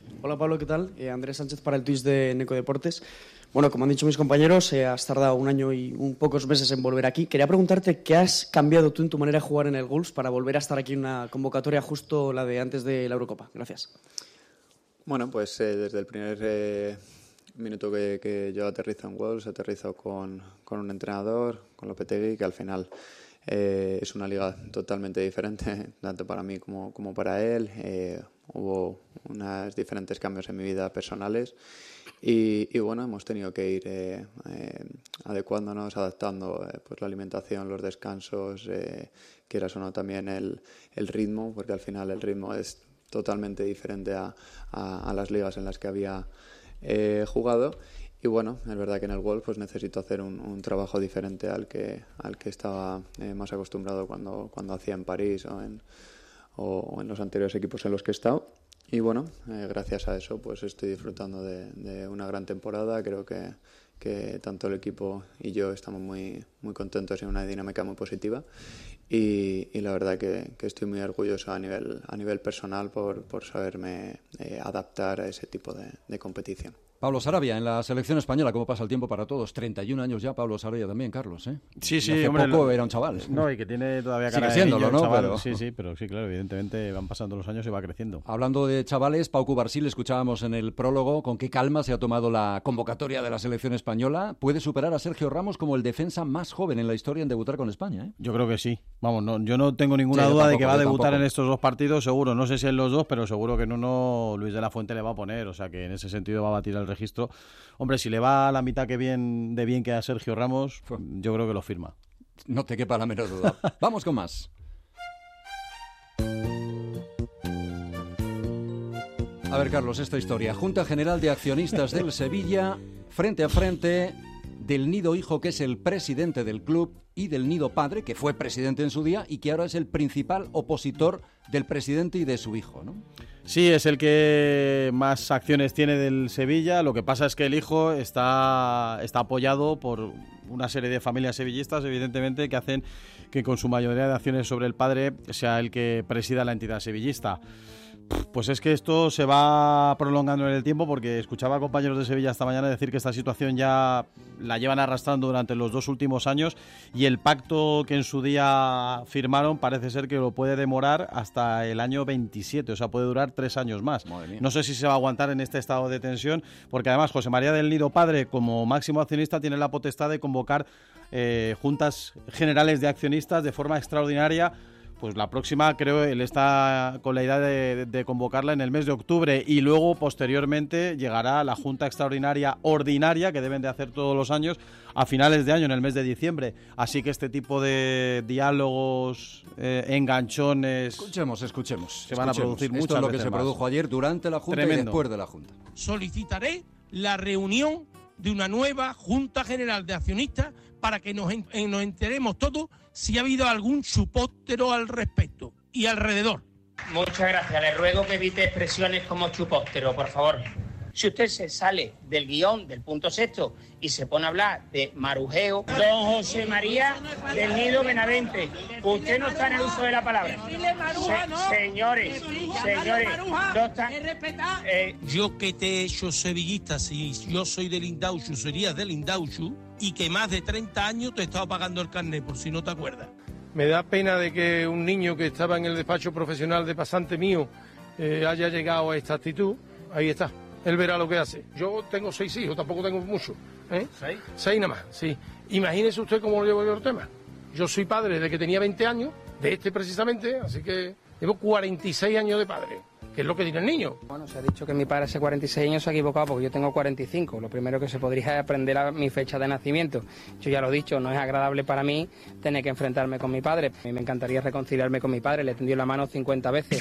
Hola Pablo, ¿qué tal? Eh, Andrés Sánchez para el Twitch de Neco Deportes. Bueno, como han dicho mis compañeros, eh, has tardado un año y un pocos meses en volver aquí. Quería preguntarte qué has cambiado tú en tu manera de jugar en el Wolves para volver a estar aquí en una convocatoria justo la de antes de la Eurocopa. Gracias. Bueno, pues eh, desde el primer eh, minuto que, que yo aterrizo en Wolves, aterrizo con, con un entrenador, con Lopetegui, que al final eh, es una liga totalmente diferente, tanto para mí como, como para él. Eh, hubo unos diferentes cambios en mi vida personales y, y bueno, hemos tenido que ir eh, eh, adecuándonos, adaptando eh, pues la alimentación, los descansos, eh, quieras o no también el, el ritmo, porque al final el ritmo es totalmente diferente a, a, a las ligas en las que había eh, jugado. Y bueno, es verdad que en el Wolves pues necesito hacer un, un trabajo diferente al que, al que estaba eh, más acostumbrado cuando, cuando hacía en París o en, o, o en los anteriores equipos en los que he estado. Y bueno, eh, gracias a eso pues estoy disfrutando de, de una gran temporada. Creo que, que tanto el equipo y yo estamos muy, muy contentos y en una dinámica muy positiva. Y, y la verdad que, que estoy muy orgulloso a nivel, a nivel personal por, por saberme eh, adaptar a ese tipo de, de competición. Pablo Sarabia, en la selección española, ¿cómo pasa el tiempo para todos? treinta y un años ya, Pablo Sarabia también, Carlos, ¿eh? Sí, sí, y hace hombre, poco lo, era un chaval. No, y que tiene todavía cara Sigue siéndolo, de niño, ¿no? chaval. Pero... Sí, sí, pero sí, claro, evidentemente van pasando los años y va creciendo. Hablando de chavales, Pau Cubarsí, le escuchábamos en el prólogo con qué calma se ha tomado la convocatoria de la selección española. ¿Puede superar a Sergio Ramos como el defensa más joven en la historia en debutar con España, eh? Yo creo que sí. Vamos, no, yo no tengo ninguna sí, duda tampoco, de que va a debutar tampoco. en estos dos partidos, seguro. No sé si en los dos, pero seguro que en uno Luis de la Fuente le va a poner. O sea que en ese sentido va a batir el registro. Hombre, si le va a la mitad que bien de bien que a Sergio Ramos, yo creo que lo firma. No te quepa la menor duda. Vamos con más. A ver, Carlos, esta historia. Junta General de Accionistas del Sevilla, frente a frente del Nido Hijo, que es el presidente del club, y del Nido Padre, que fue presidente en su día y que ahora es el principal opositor del presidente y de su hijo, ¿no? Sí, es el que más acciones tiene del Sevilla. Lo que pasa es que el hijo está, está apoyado por una serie de familias sevillistas, evidentemente, que hacen que con su mayoría de acciones sobre el padre sea el que presida la entidad sevillista. Pues es que esto se va prolongando en el tiempo, porque escuchaba a compañeros de Sevilla esta mañana decir que esta situación ya la llevan arrastrando durante los dos últimos años y el pacto que en su día firmaron parece ser que lo puede demorar hasta el año veintisiete, o sea, puede durar tres años más. No sé si se va a aguantar en este estado de tensión, porque además José María del Nido Padre, como máximo accionista, tiene la potestad de convocar eh, juntas generales de accionistas de forma extraordinaria. Pues la próxima, creo, él está con la idea de, de convocarla en el mes de octubre y luego, posteriormente, llegará la Junta Extraordinaria Ordinaria, que deben de hacer todos los años, a finales de año, en el mes de diciembre. Así que este tipo de diálogos, eh, enganchones... Escuchemos, escuchemos. Se van escuchemos. a producir muchas Esto es lo que veces se más. produjo ayer durante la Junta Tremendo. y después de la Junta. Solicitaré la reunión de una nueva Junta General de Accionistas para que nos, en, nos enteremos todos si ha habido algún chupóstero al respecto y alrededor. Muchas gracias. Le ruego que evite expresiones como chupóstero, por favor. Si usted se sale del guión del punto sexto y se pone a hablar de marujeo, don José María del Nido Benavente, usted no está en el uso de la palabra. Se, señores, señores, no están... Eh, Yo que te he hecho sevillista, si yo soy del Indauchu, serías del Indauchu, y que más de treinta años te he estado pagando el carnet, por si no te acuerdas. Me da pena de que un niño que estaba en el despacho profesional de pasante mío eh, haya llegado a esta actitud. Ahí está. Él verá lo que hace. Yo tengo seis hijos, tampoco tengo mucho. ¿eh? ¿Seis? Seis nada más, sí. Imagínese usted cómo lo llevo yo el tema. Yo soy padre desde que tenía veinte años, de este precisamente, así que llevo cuarenta y seis años de padre, que es lo que tiene el niño. Bueno, se ha dicho que mi padre hace cuarenta y seis años se ha equivocado porque yo tengo cuarenta y cinco. Lo primero que se podría es aprender a mi fecha de nacimiento. Yo ya lo he dicho, no es agradable para mí tener que enfrentarme con mi padre. A mí me encantaría reconciliarme con mi padre, le he tendido la mano cincuenta veces.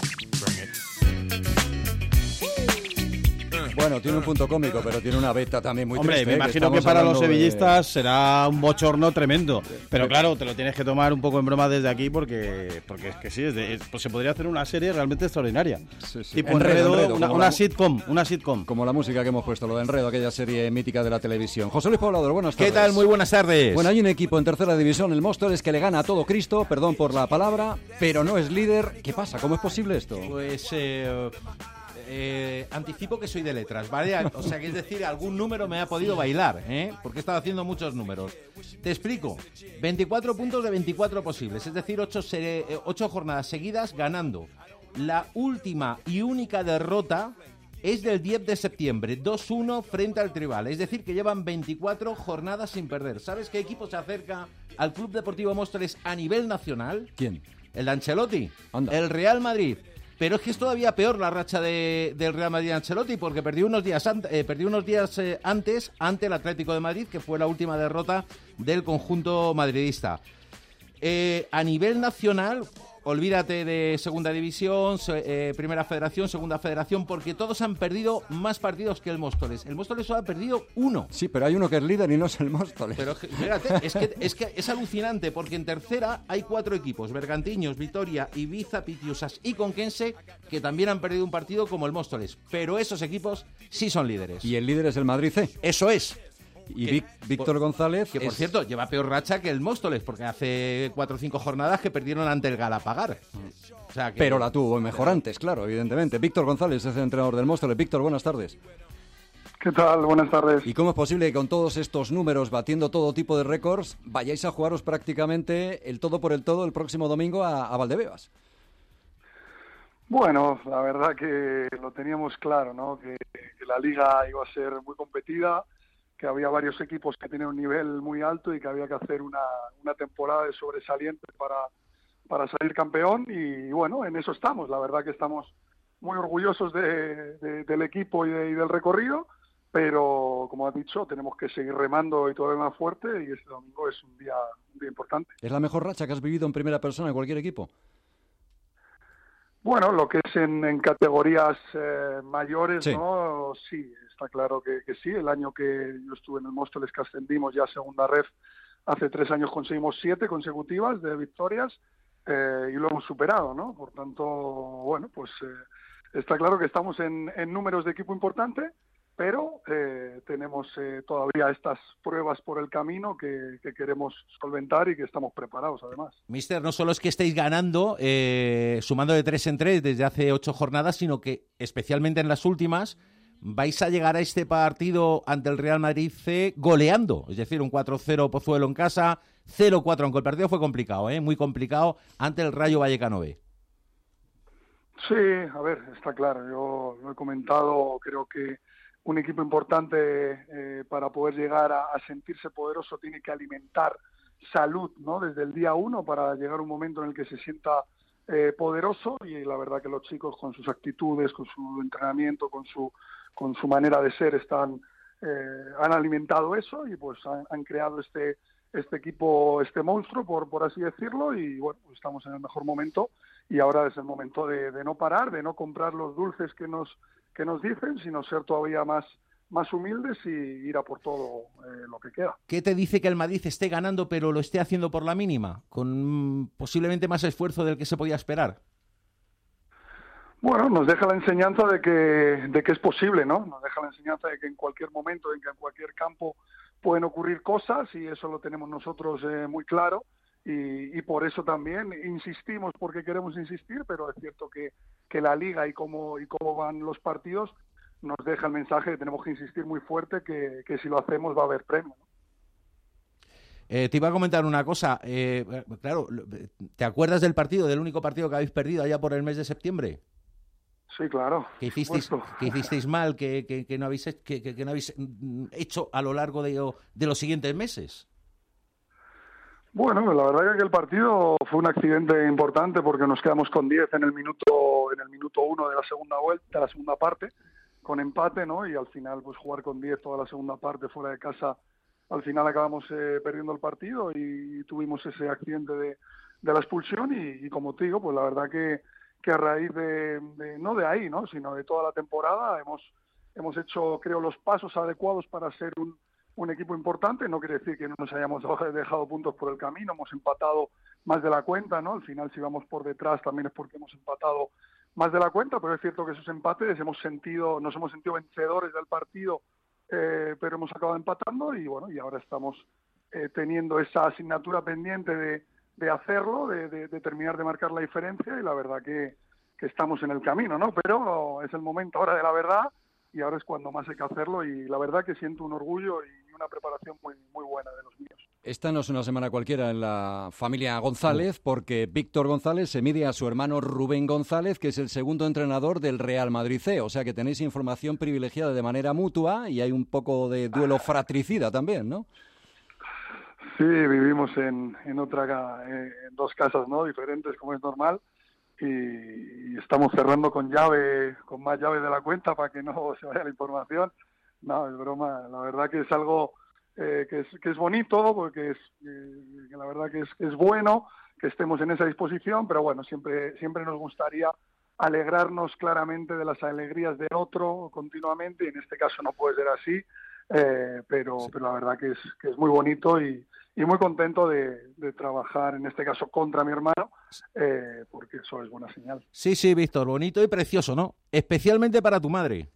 Bueno, tiene un punto cómico, pero tiene una beta también muy Hombre, triste. me imagino que, que para los sevillistas de... será un bochorno tremendo. Pero claro, te lo tienes que tomar un poco en broma desde aquí porque porque es que sí, es de, pues se podría hacer una serie realmente extraordinaria. Sí, sí. Tipo Enredo, Enredo, Enredo, una, una sitcom, una sitcom. Como la música que hemos puesto, lo de Enredo, aquella serie mítica de la televisión. José Luis Poblador, buenas tardes. ¿Qué tal? Muy buenas tardes. Bueno, hay un equipo en tercera división, el Móstoles, que le gana a todo Cristo, perdón por la palabra, pero no es líder. ¿Qué pasa? ¿Cómo es posible esto? Pues... Eh, eh, anticipo que soy de letras, ¿vale? O sea, que es decir, algún número me ha podido bailar, ¿eh? Porque he estado haciendo muchos números. Te explico. veinticuatro puntos de veinticuatro posibles, es decir, ocho jornadas seguidas ganando. La última y única derrota es del diez de septiembre, dos uno frente al Tribal. Es decir, que llevan veinticuatro jornadas sin perder. ¿Sabes qué equipo se acerca al Club Deportivo Móstoles a nivel nacional? ¿Quién? El de Ancelotti. Anda. El Real Madrid. Pero es que es todavía peor la racha de, del Real Madrid de Ancelotti, porque perdió unos días, an- eh, perdió unos días eh, antes ante el Atlético de Madrid, que fue la última derrota del conjunto madridista. Eh, a nivel nacional, olvídate de Segunda División, se, eh, Primera Federación, Segunda Federación, porque todos han perdido más partidos que el Móstoles. El Móstoles solo ha perdido uno. Sí, pero hay uno que es líder y no es el Móstoles. Pero fíjate, es que, es que es alucinante, porque en tercera hay cuatro equipos, Bergantiños, Vitoria, Ibiza, Pitiusas y Conquense, que también han perdido un partido como el Móstoles. Pero esos equipos sí son líderes. Y el líder es el Madrid C. Eso es. Y que, Vic, Víctor por, González... Que, por es... cierto, lleva peor racha que el Móstoles, porque hace cuatro o cinco jornadas que perdieron ante el Galapagar. O sea que... Pero la tuvo mejor antes, claro, evidentemente. Víctor González es el entrenador del Móstoles. Víctor, buenas tardes. ¿Qué tal? Buenas tardes. ¿Y cómo es posible que con todos estos números, batiendo todo tipo de récords, vayáis a jugaros prácticamente el todo por el todo el próximo domingo a, a Valdebebas? Bueno, la verdad que lo teníamos claro, ¿no? Que, que la liga iba a ser muy competida, que había varios equipos que tenían un nivel muy alto y que había que hacer una, una temporada de sobresaliente para, para salir campeón y bueno, en eso estamos. La verdad que estamos muy orgullosos de, de, del equipo y, de, y del recorrido, pero como has dicho, tenemos que seguir remando y todavía más fuerte y este domingo es un día, un día importante. ¿Es la mejor racha que has vivido en primera persona en cualquier equipo? Bueno, lo que es en, en categorías eh, mayores, sí. ¿no? Sí, está claro que, que sí. El año que yo estuve en el Móstoles, que ascendimos ya a segunda ref, hace tres años conseguimos siete consecutivas de victorias eh, y lo hemos superado, ¿no? Por tanto, bueno, pues eh, está claro que estamos en, en números de equipo importante, pero eh, tenemos eh, todavía estas pruebas por el camino que, que queremos solventar y que estamos preparados, además. Mister, no solo es que estéis ganando, eh, sumando de tres en tres desde hace ocho jornadas, sino que, especialmente en las últimas, vais a llegar a este partido ante el Real Madrid C goleando. Es decir, un cuatro cero Pozuelo en casa, cero cuatro, aunque el partido fue complicado, ¿eh? Muy complicado, ante el Rayo Vallecano B. Sí, a ver, está claro. Yo lo he comentado, creo que un equipo importante eh, para poder llegar a, a sentirse poderoso tiene que alimentar salud, ¿no? Desde el día uno para llegar a un momento en el que se sienta eh, poderoso y la verdad que los chicos con sus actitudes, con su entrenamiento, con su con su manera de ser están eh, han alimentado eso y pues han, han creado este este equipo, este monstruo por por así decirlo y bueno, pues estamos en el mejor momento y ahora es el momento de, de no parar, de no comprar los dulces que nos que nos dicen, sino ser todavía más, más humildes y ir a por todo eh, lo que queda. ¿Qué te dice que el Madrid esté ganando pero lo esté haciendo por la mínima? Con mm, posiblemente más esfuerzo del que se podía esperar. Bueno, nos deja la enseñanza de que, de que es posible, ¿no? Nos deja la enseñanza de que en cualquier momento, en que en cualquier campo pueden ocurrir cosas y eso lo tenemos nosotros eh, muy claro. Y, y por eso también insistimos porque queremos insistir, pero es cierto que, que la liga y cómo, y cómo van los partidos nos deja el mensaje de que tenemos que insistir muy fuerte que, que si lo hacemos va a haber premio, ¿no? Eh, te iba a comentar una cosa, eh, claro, ¿te acuerdas del partido, del único partido que habéis perdido allá por el mes de septiembre? Sí, claro. ¿Qué hicisteis, ¿qué hicisteis mal, que, que, que, no habéis, que, que, que no habéis hecho a lo largo de, de los siguientes meses? Bueno, la verdad que aquel partido fue un accidente importante porque nos quedamos con diez en el minuto en el minuto uno de la segunda vuelta, de la segunda parte, con empate, ¿no? Y al final, pues jugar con diez toda la segunda parte fuera de casa, al final acabamos eh, perdiendo el partido y tuvimos ese accidente de, de la expulsión y, y como te digo, pues la verdad que, que a raíz de, de, no de ahí, ¿no? Sino de toda la temporada hemos, hemos hecho, creo, los pasos adecuados para ser un un equipo importante. No quiere decir que no nos hayamos dejado puntos por el camino, hemos empatado más de la cuenta, ¿no? Al final, si vamos por detrás también es porque hemos empatado más de la cuenta, pero es cierto que esos empates hemos sentido, nos hemos sentido vencedores del partido, eh, pero hemos acabado empatando y bueno, y ahora estamos eh, teniendo esa asignatura pendiente de, de hacerlo, de, de, de terminar de marcar la diferencia y la verdad que, que estamos en el camino, ¿no? Pero es el momento ahora de la verdad y ahora es cuando más hay que hacerlo y la verdad que siento un orgullo y una preparación muy, muy buena de los míos. Esta no es una semana cualquiera en la familia González, porque Víctor González se mide a su hermano Rubén González, que es el segundo entrenador del Real Madrid C. O sea que tenéis información privilegiada de manera mutua y hay un poco de duelo fratricida también, ¿no? Sí, vivimos en, en otra, eh, en dos casas, ¿no? Diferentes, como es normal, y, y estamos cerrando con llave, con más llave de la cuenta para que no se vaya la información. No, es broma. La verdad que es algo eh, que es que es bonito, porque es eh, que la verdad que es que es bueno que estemos en esa disposición, pero bueno, siempre siempre nos gustaría alegrarnos claramente de las alegrías de otro continuamente, y en este caso no puede ser así, eh, pero sí. pero la verdad que es que es muy bonito y y muy contento de, de trabajar, en este caso, contra mi hermano, eh, porque eso es buena señal. Sí, sí, Víctor, bonito y precioso, ¿no? Especialmente para tu madre.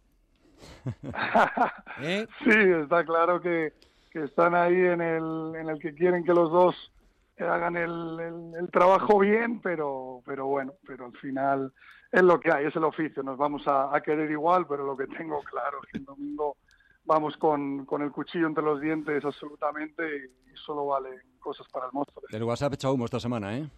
¿Eh? Sí, está claro que, que están ahí en el, en el que quieren que los dos hagan el, el, el trabajo bien, pero, pero bueno, pero al final es lo que hay, es el oficio. Nos vamos a, a querer igual, pero lo que tengo claro es que el domingo vamos con, con el cuchillo entre los dientes absolutamente y, y solo valen cosas para el monstruo. El WhatsApp echa humo esta semana, ¿eh?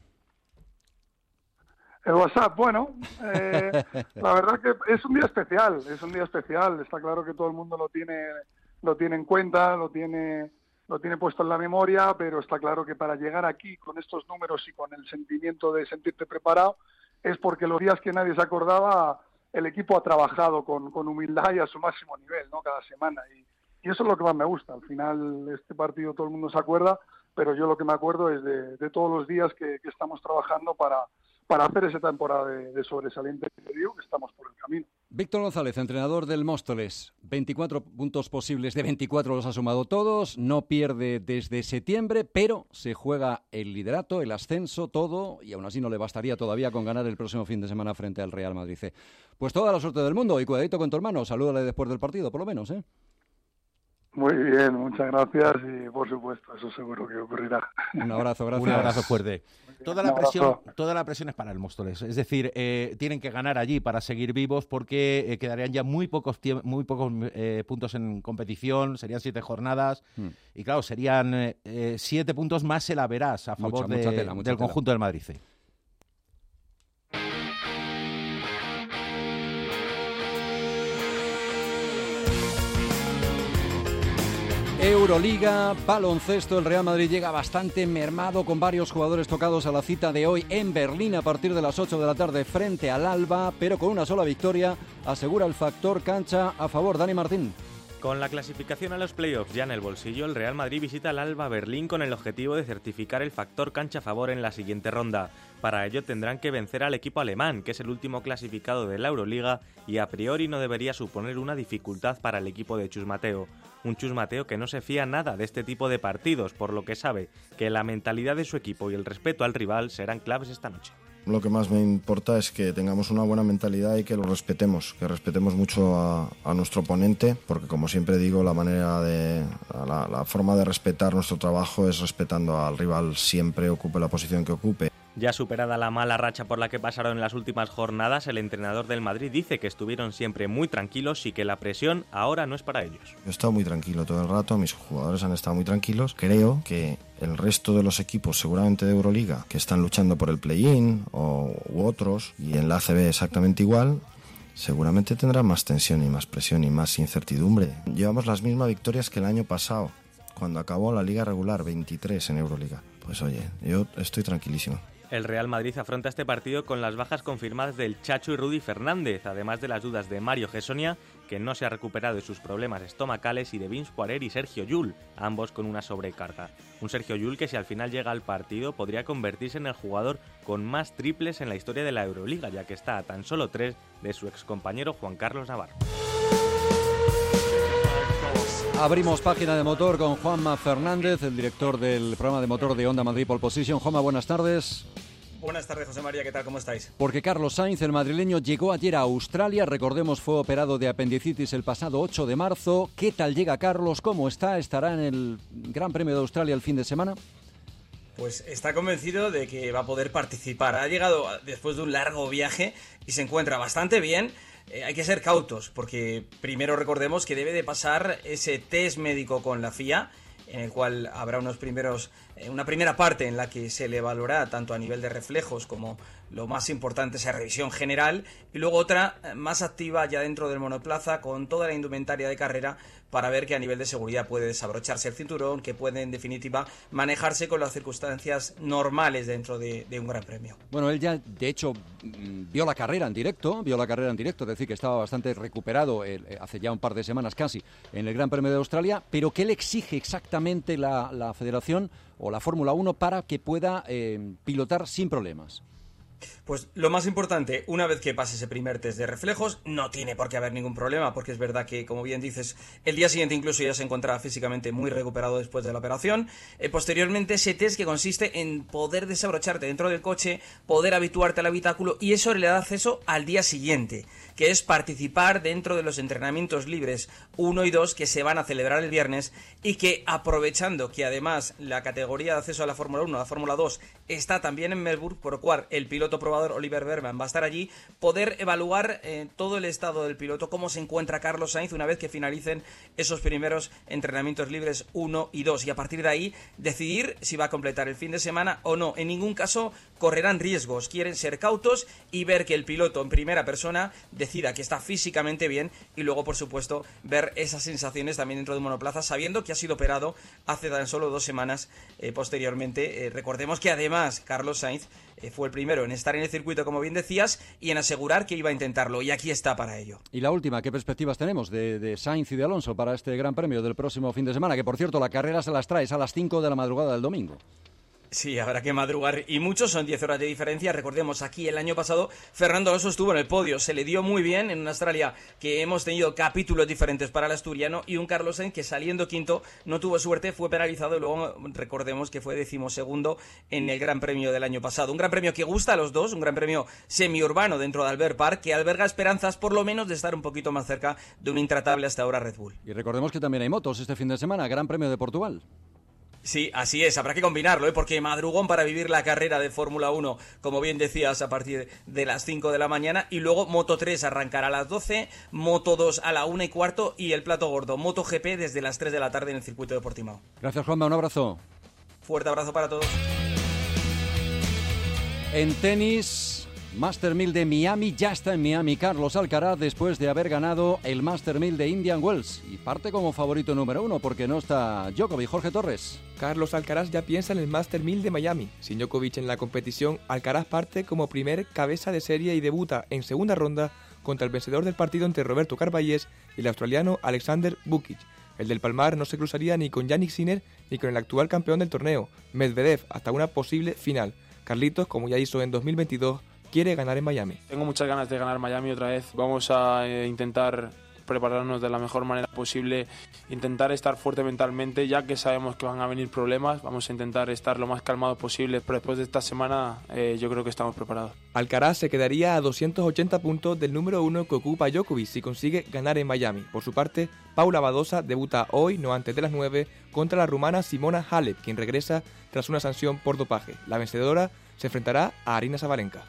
El WhatsApp, bueno, eh, la verdad que es un día especial, es un día especial. Está claro que todo el mundo lo tiene, lo tiene en cuenta, lo tiene, lo tiene puesto en la memoria, pero está claro que para llegar aquí con estos números y con el sentimiento de sentirte preparado es porque los días que nadie se acordaba el equipo ha trabajado con, con humildad y a su máximo nivel, ¿no? Cada semana. Y, y eso es lo que más me gusta. Al final, este partido todo el mundo se acuerda, pero yo lo que me acuerdo es de, de todos los días que, que estamos trabajando para, para hacer esa temporada de, de sobresaliente. Te digo que estamos por el camino. Víctor González, entrenador del Móstoles. veinticuatro puntos posibles, de veinticuatro los ha sumado todos. No pierde desde septiembre, pero se juega el liderato, el ascenso, todo, y aún así no le bastaría todavía con ganar el próximo fin de semana frente al Real Madrid C. Pues toda la suerte del mundo y cuidadito con tu hermano. Salúdale después del partido, por lo menos, ¿eh? Muy bien, muchas gracias y por supuesto, eso seguro que ocurrirá. Un abrazo, gracias. Un abrazo fuerte. Toda la presión, toda la presión es para el Móstoles, es decir, eh, tienen que ganar allí para seguir vivos porque eh, quedarían ya muy pocos muy pocos eh, puntos en competición, serían siete jornadas hmm. y claro, serían eh, siete puntos más el averás a favor mucha, de, mucha tela, mucha del tela. Conjunto del Madrid C. Euroliga, baloncesto, el Real Madrid llega bastante mermado con varios jugadores tocados a la cita de hoy en Berlín a partir de las ocho de la tarde frente al Alba, pero con una sola victoria asegura el factor cancha a favor. Dani Martín. Con la clasificación a los playoffs ya en el bolsillo, el Real Madrid visita al Alba Berlín con el objetivo de certificar el factor cancha a favor en la siguiente ronda. Para ello tendrán que vencer al equipo alemán, que es el último clasificado de la Euroliga y a priori no debería suponer una dificultad para el equipo de Chus Mateo. Un Chus Mateo que no se fía nada de este tipo de partidos, por lo que sabe que la mentalidad de su equipo y el respeto al rival serán claves esta noche. Lo que más me importa es que tengamos una buena mentalidad y que lo respetemos, que respetemos mucho a, a nuestro oponente, porque como siempre digo, la manera de, la, la forma de respetar nuestro trabajo es respetando al rival siempre, ocupe la posición que ocupe. Ya superada la mala racha por la que pasaron en las últimas jornadas, el entrenador del Madrid dice que estuvieron siempre muy tranquilos y que la presión ahora no es para ellos. Yo he estado muy tranquilo todo el rato, mis jugadores han estado muy tranquilos. Creo que el resto de los equipos, seguramente de Euroliga, que están luchando por el play-in o, u otros, y en la A C B exactamente igual, seguramente tendrán más tensión y más presión y más incertidumbre. Llevamos las mismas victorias que el año pasado, cuando acabó la liga regular, veintitrés en Euroliga. Pues oye, yo estoy tranquilísimo. El Real Madrid afronta este partido con las bajas confirmadas del Chacho y Rudy Fernández, además de las dudas de Mario Gessonia, que no se ha recuperado de sus problemas estomacales, y de Vince Poirier y Sergio Llull, ambos con una sobrecarga. Un Sergio Llull que si al final llega al partido podría convertirse en el jugador con más triples en la historia de la Euroliga, ya que está a tan solo tres de su excompañero Juan Carlos Navarro. Abrimos página de motor con Juanma Fernández, el director del programa de motor de Onda Madrid Pole Position. Juanma, buenas tardes. Buenas tardes, José María, ¿qué tal? ¿Cómo estáis? Porque Carlos Sainz, el madrileño, llegó ayer a Australia. Recordemos, fue operado de apendicitis el pasado ocho de marzo. ¿Qué tal llega Carlos? ¿Cómo está? ¿Estará en el Gran Premio de Australia el fin de semana? Pues está convencido de que va a poder participar. Ha llegado después de un largo viaje y se encuentra bastante bien. Eh, hay que ser cautos, porque primero recordemos que debe de pasar ese test médico con la F I A, en el cual habrá unos primeros, eh, una primera parte en la que se le evaluará tanto a nivel de reflejos como lo más importante, esa revisión general, y luego otra eh, más activa ya dentro del monoplaza con toda la indumentaria de carrera para ver que a nivel de seguridad puede desabrocharse el cinturón, que puede en definitiva manejarse con las circunstancias normales dentro de, de un gran premio. Bueno, él ya de hecho vio la carrera en directo, vio la carrera en directo, es decir, que estaba bastante recuperado eh, hace ya un par de semanas casi en el Gran Premio de Australia, pero ¿qué le exige exactamente la, la Federación o la Fórmula uno para que pueda eh, pilotar sin problemas? Pues lo más importante, una vez que pase ese primer test de reflejos, no tiene por qué haber ningún problema, porque es verdad que, como bien dices, el día siguiente incluso ya se encontraba físicamente muy recuperado después de la operación. Eh, posteriormente, ese test que consiste en poder desabrocharte dentro del coche, poder habituarte al habitáculo, y eso le da acceso al día siguiente, que es participar dentro de los entrenamientos libres uno y dos que se van a celebrar el viernes, y que, aprovechando que además la categoría de acceso a la Fórmula uno, la Fórmula dos, está también en Melbourne, por lo cual el piloto probador Oliver Bergman va a estar allí, poder evaluar eh, todo el estado del piloto, cómo se encuentra Carlos Sainz una vez que finalicen esos primeros entrenamientos libres uno y dos, y a partir de ahí decidir si va a completar el fin de semana o no. En ningún caso correrán riesgos, quieren ser cautos y ver que el piloto en primera persona decida que está físicamente bien, y luego por supuesto ver esas sensaciones también dentro de un monoplaza, sabiendo que ha sido operado hace tan solo dos semanas eh, posteriormente. Eh, recordemos que además Carlos Sainz eh, fue el primero en estar en el circuito, como bien decías, y en asegurar que iba a intentarlo, y aquí está para ello. Y la última, ¿qué perspectivas tenemos de, de Sainz y de Alonso para este Gran Premio del próximo fin de semana? Que por cierto, la carrera se las traes a las cinco de la madrugada del domingo. Sí, habrá que madrugar, y muchos, son diez horas de diferencia. Recordemos, aquí el año pasado Fernando Alonso estuvo en el podio, se le dio muy bien en una Australia que hemos tenido capítulos diferentes para el asturiano, y un Carlos Sainz que saliendo quinto no tuvo suerte, fue penalizado, y luego recordemos que fue decimosegundo en el Gran Premio del año pasado. Un Gran Premio que gusta a los dos, un Gran Premio semiurbano dentro de Albert Park, que alberga esperanzas por lo menos de estar un poquito más cerca de un intratable hasta ahora Red Bull. Y recordemos que también hay motos este fin de semana, Gran Premio de Portugal. Sí, así es, habrá que combinarlo, ¿eh? Porque madrugón para vivir la carrera de Fórmula uno, como bien decías, a partir de las cinco de la mañana, y luego Moto tres arrancará a las doce, Moto dos a la una y cuarto, y el plato gordo, MotoGP desde las tres de la tarde en el circuito de Portimao. Gracias, Juanma, un abrazo. Fuerte abrazo para todos. En tenis, Master mil de Miami, ya está en Miami Carlos Alcaraz después de haber ganado el Master mil de Indian Wells, y parte como favorito número uno porque no está Djokovic. Jorge Torres. Carlos Alcaraz ya piensa en el Master mil de Miami. Sin Djokovic en la competición, Alcaraz parte como primer cabeza de serie y debuta en segunda ronda contra el vencedor del partido entre Roberto Carballés y el australiano Alexander Vukic. El del Palmar no se cruzaría ni con Jannik Sinner ni con el actual campeón del torneo, Medvedev, hasta una posible final. Carlitos, como ya hizo en dos mil veintidós, quiere ganar en Miami. Tengo muchas ganas de ganar Miami otra vez. Vamos a eh, intentar prepararnos de la mejor manera posible, intentar estar fuerte mentalmente, ya que sabemos que van a venir problemas. Vamos a intentar estar lo más calmados posible, pero después de esta semana eh, yo creo que estamos preparados. Alcaraz se quedaría a doscientos ochenta puntos del número uno que ocupa Djokovic si consigue ganar en Miami. Por su parte, Paula Badosa debuta hoy, no antes de las nueve, contra la rumana Simona Halep, quien regresa tras una sanción por dopaje. La vencedora se enfrentará a Aryna Sabalenka.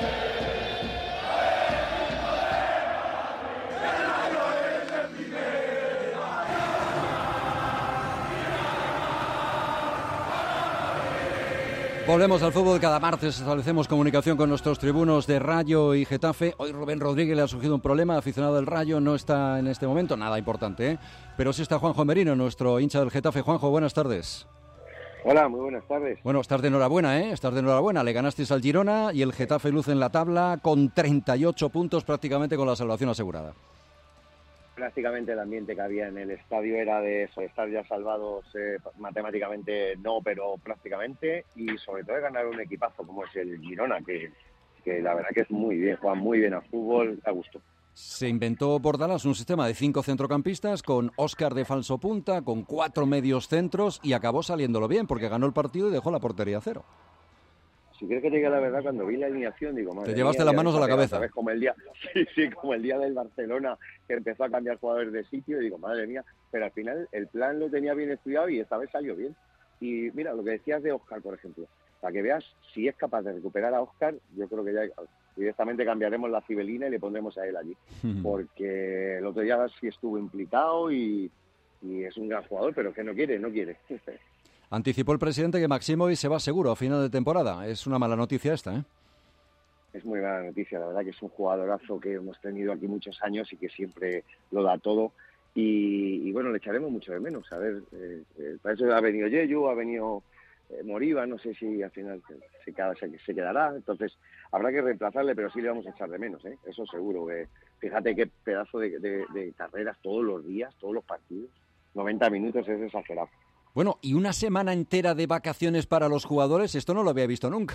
Volvemos al fútbol. Cada martes establecemos comunicación con nuestros tribunos de Rayo y Getafe. Hoy Rubén Rodríguez le ha surgido un problema. Aficionado del Rayo, no está en este momento. Nada importante, ¿eh? Pero sí está Juanjo Merino, nuestro hincha del Getafe. Juanjo, buenas tardes. Hola, muy buenas tardes. Bueno, estás de enhorabuena, ¿eh? Estás de enhorabuena. Le ganasteis al Girona y el Getafe luce en la tabla con treinta y ocho puntos, prácticamente con la salvación asegurada. Prácticamente el ambiente que había en el estadio era de eso, estar ya salvados eh, matemáticamente no, pero prácticamente, y sobre todo de ganar un equipazo como es el Girona, que, que la verdad que es muy bien, juega muy bien al fútbol, a gusto. Se inventó Bordalas un sistema de cinco centrocampistas con Óscar de falso punta, con cuatro medios centros, y acabó saliéndolo bien porque ganó el partido y dejó la portería a cero. Si quieres que te diga la verdad, cuando vi la alineación, digo, madre Te llevaste mía, las manos a la cabeza. ¿Sabes? Como el día, sí, sí, como el día del Barcelona, que empezó a cambiar jugadores de sitio, y digo, madre mía, pero al final el plan lo tenía bien estudiado y esta vez salió bien. Y mira, lo que decías de Óscar, por ejemplo, para que veas si es capaz de recuperar a Óscar, yo creo que ya directamente cambiaremos la cibelina y le pondremos a él allí. Porque el otro día sí estuvo implicado y, y es un gran jugador, pero que no quiere, no quiere. Anticipó el presidente que Maximovic se va seguro a final de temporada. Es una mala noticia esta, ¿eh? Es muy mala noticia, la verdad que es un jugadorazo que hemos tenido aquí muchos años y que siempre lo da todo. Y, y bueno, le echaremos mucho de menos. A ver, eh, eh, para eso ha venido Yeyu, ha venido eh, Moriba, no sé si al final se, se, se quedará. Entonces habrá que reemplazarle, pero sí le vamos a echar de menos, ¿eh? Eso seguro. Eh. Fíjate qué pedazo de, de, de carreras todos los días, todos los partidos. noventa minutos es exagerado. Bueno, y una semana entera de vacaciones para los jugadores, esto no lo había visto nunca.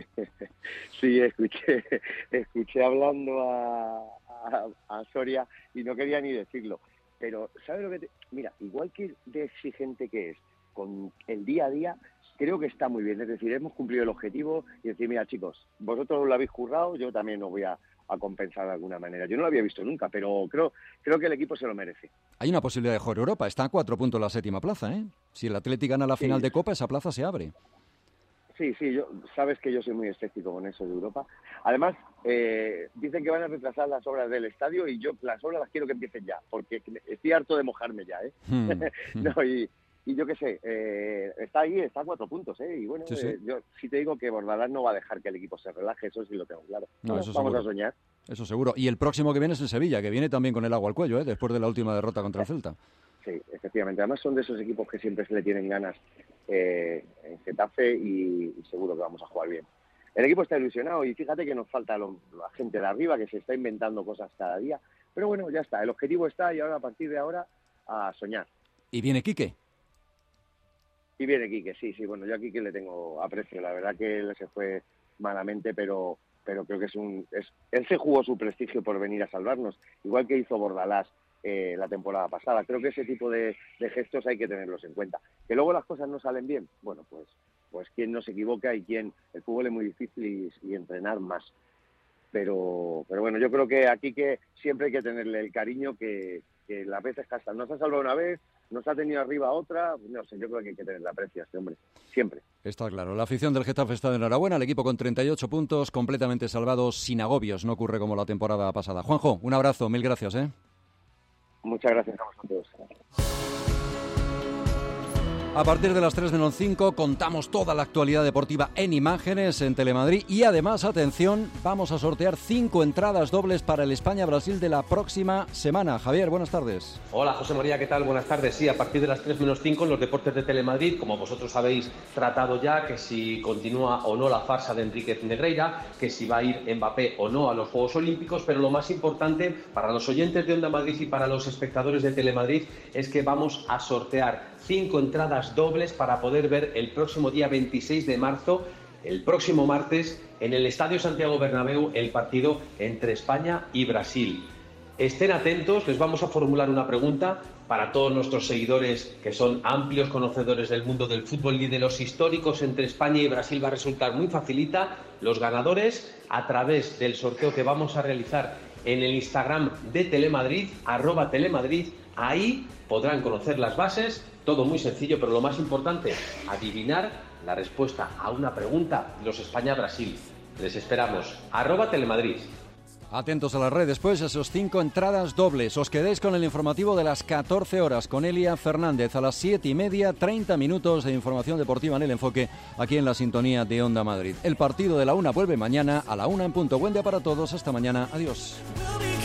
Sí, escuché, escuché hablando a, a, a Soria y no quería ni decirlo. Pero, ¿sabes lo que te...? Mira, igual que de exigente que es con el día a día, creo que está muy bien. Es decir, hemos cumplido el objetivo y decir, mira, chicos, vosotros lo habéis currado, yo también os voy a, a compensar de alguna manera. Yo no lo había visto nunca, pero creo, creo que el equipo se lo merece. Hay una posibilidad de jugar Europa. Está a cuatro puntos la séptima plaza, ¿eh? Si el Athletic gana la final sí. de Copa, esa plaza se abre. Sí, sí, yo, sabes que yo soy muy escéptico con eso de Europa. Además, eh, dicen que van a retrasar las obras del estadio y yo las obras las quiero que empiecen ya, porque estoy harto de mojarme ya, ¿eh? Hmm. no, y, y yo qué sé, eh, está ahí, está a cuatro puntos, ¿eh? Y bueno, sí, sí. Eh, yo sí te digo que Bordalás no va a dejar que el equipo se relaje, eso sí lo tengo claro. No, no, eso vamos seguro. a soñar. Eso seguro. Y el próximo que viene es el Sevilla, que viene también con el agua al cuello, ¿eh? Después de la última derrota contra el Celta. Sí, efectivamente. Además son de esos equipos que siempre se le tienen ganas eh, en Getafe y, y seguro que vamos a jugar bien. El equipo está ilusionado y fíjate que nos falta lo, la gente de arriba que se está inventando cosas cada día. Pero bueno, ya está. El objetivo está y ahora a partir de ahora a soñar. ¿Y viene Quique? Y viene Quique, sí, sí. Bueno, yo a Quique le tengo aprecio. La verdad que él se fue malamente, pero pero creo que es un... Es, él se jugó su prestigio por venir a salvarnos, igual que hizo Bordalás eh, la temporada pasada. Creo que ese tipo de, de gestos hay que tenerlos en cuenta. Que luego las cosas no salen bien, bueno, pues pues quién no se equivoca y quién... El fútbol es muy difícil y, y entrenar más. Pero pero bueno, yo creo que aquí que siempre hay que tenerle el cariño que, que las veces que hasta nos ha salvado una vez, nos ha tenido arriba otra, no sé, yo creo que hay que tenerle aprecio a este hombre, siempre. Está claro, la afición del Getafe está de enhorabuena, el equipo con treinta y ocho puntos, completamente salvado, sin agobios, no ocurre como la temporada pasada. Juanjo, un abrazo, mil gracias, ¿eh? Muchas gracias a vosotros. A partir de las tres menos cinco contamos toda la actualidad deportiva en imágenes en Telemadrid y además, atención, vamos a sortear cinco entradas dobles para el España-Brasil de la próxima semana. Javier, buenas tardes. Hola José María, ¿qué tal? Buenas tardes. Sí, a partir de las tres menos cinco en los deportes de Telemadrid, como vosotros habéis tratado ya, que si continúa o no la farsa de Enríquez Negreira, que si va a ir Mbappé o no a los Juegos Olímpicos, pero lo más importante para los oyentes de Onda Madrid y para los espectadores de Telemadrid es que vamos a sortear cinco entradas dobles para poder ver el próximo día veintiséis de marzo, el próximo martes, en el Estadio Santiago Bernabéu, el partido entre España y Brasil. Estén atentos, les vamos a formular una pregunta para todos nuestros seguidores que son amplios conocedores del mundo del fútbol y de los históricos entre España y Brasil. Va a resultar muy facilita. Los ganadores, a través del sorteo que vamos a realizar en el Instagram de Telemadrid, arroba Telemadrid, ahí podrán conocer las bases. Todo muy sencillo, pero lo más importante, adivinar la respuesta a una pregunta de los España-Brasil. Les esperamos. Arroba Telemadrid. Atentos a las redes, pues, esos cinco entradas dobles. Os quedéis con el informativo de las catorce horas con Elia Fernández. A las siete y media, treinta minutos de información deportiva en el enfoque, aquí en la sintonía de Onda Madrid. El partido de la una vuelve mañana a la una en punto. Buen día para todos. Hasta mañana. Adiós.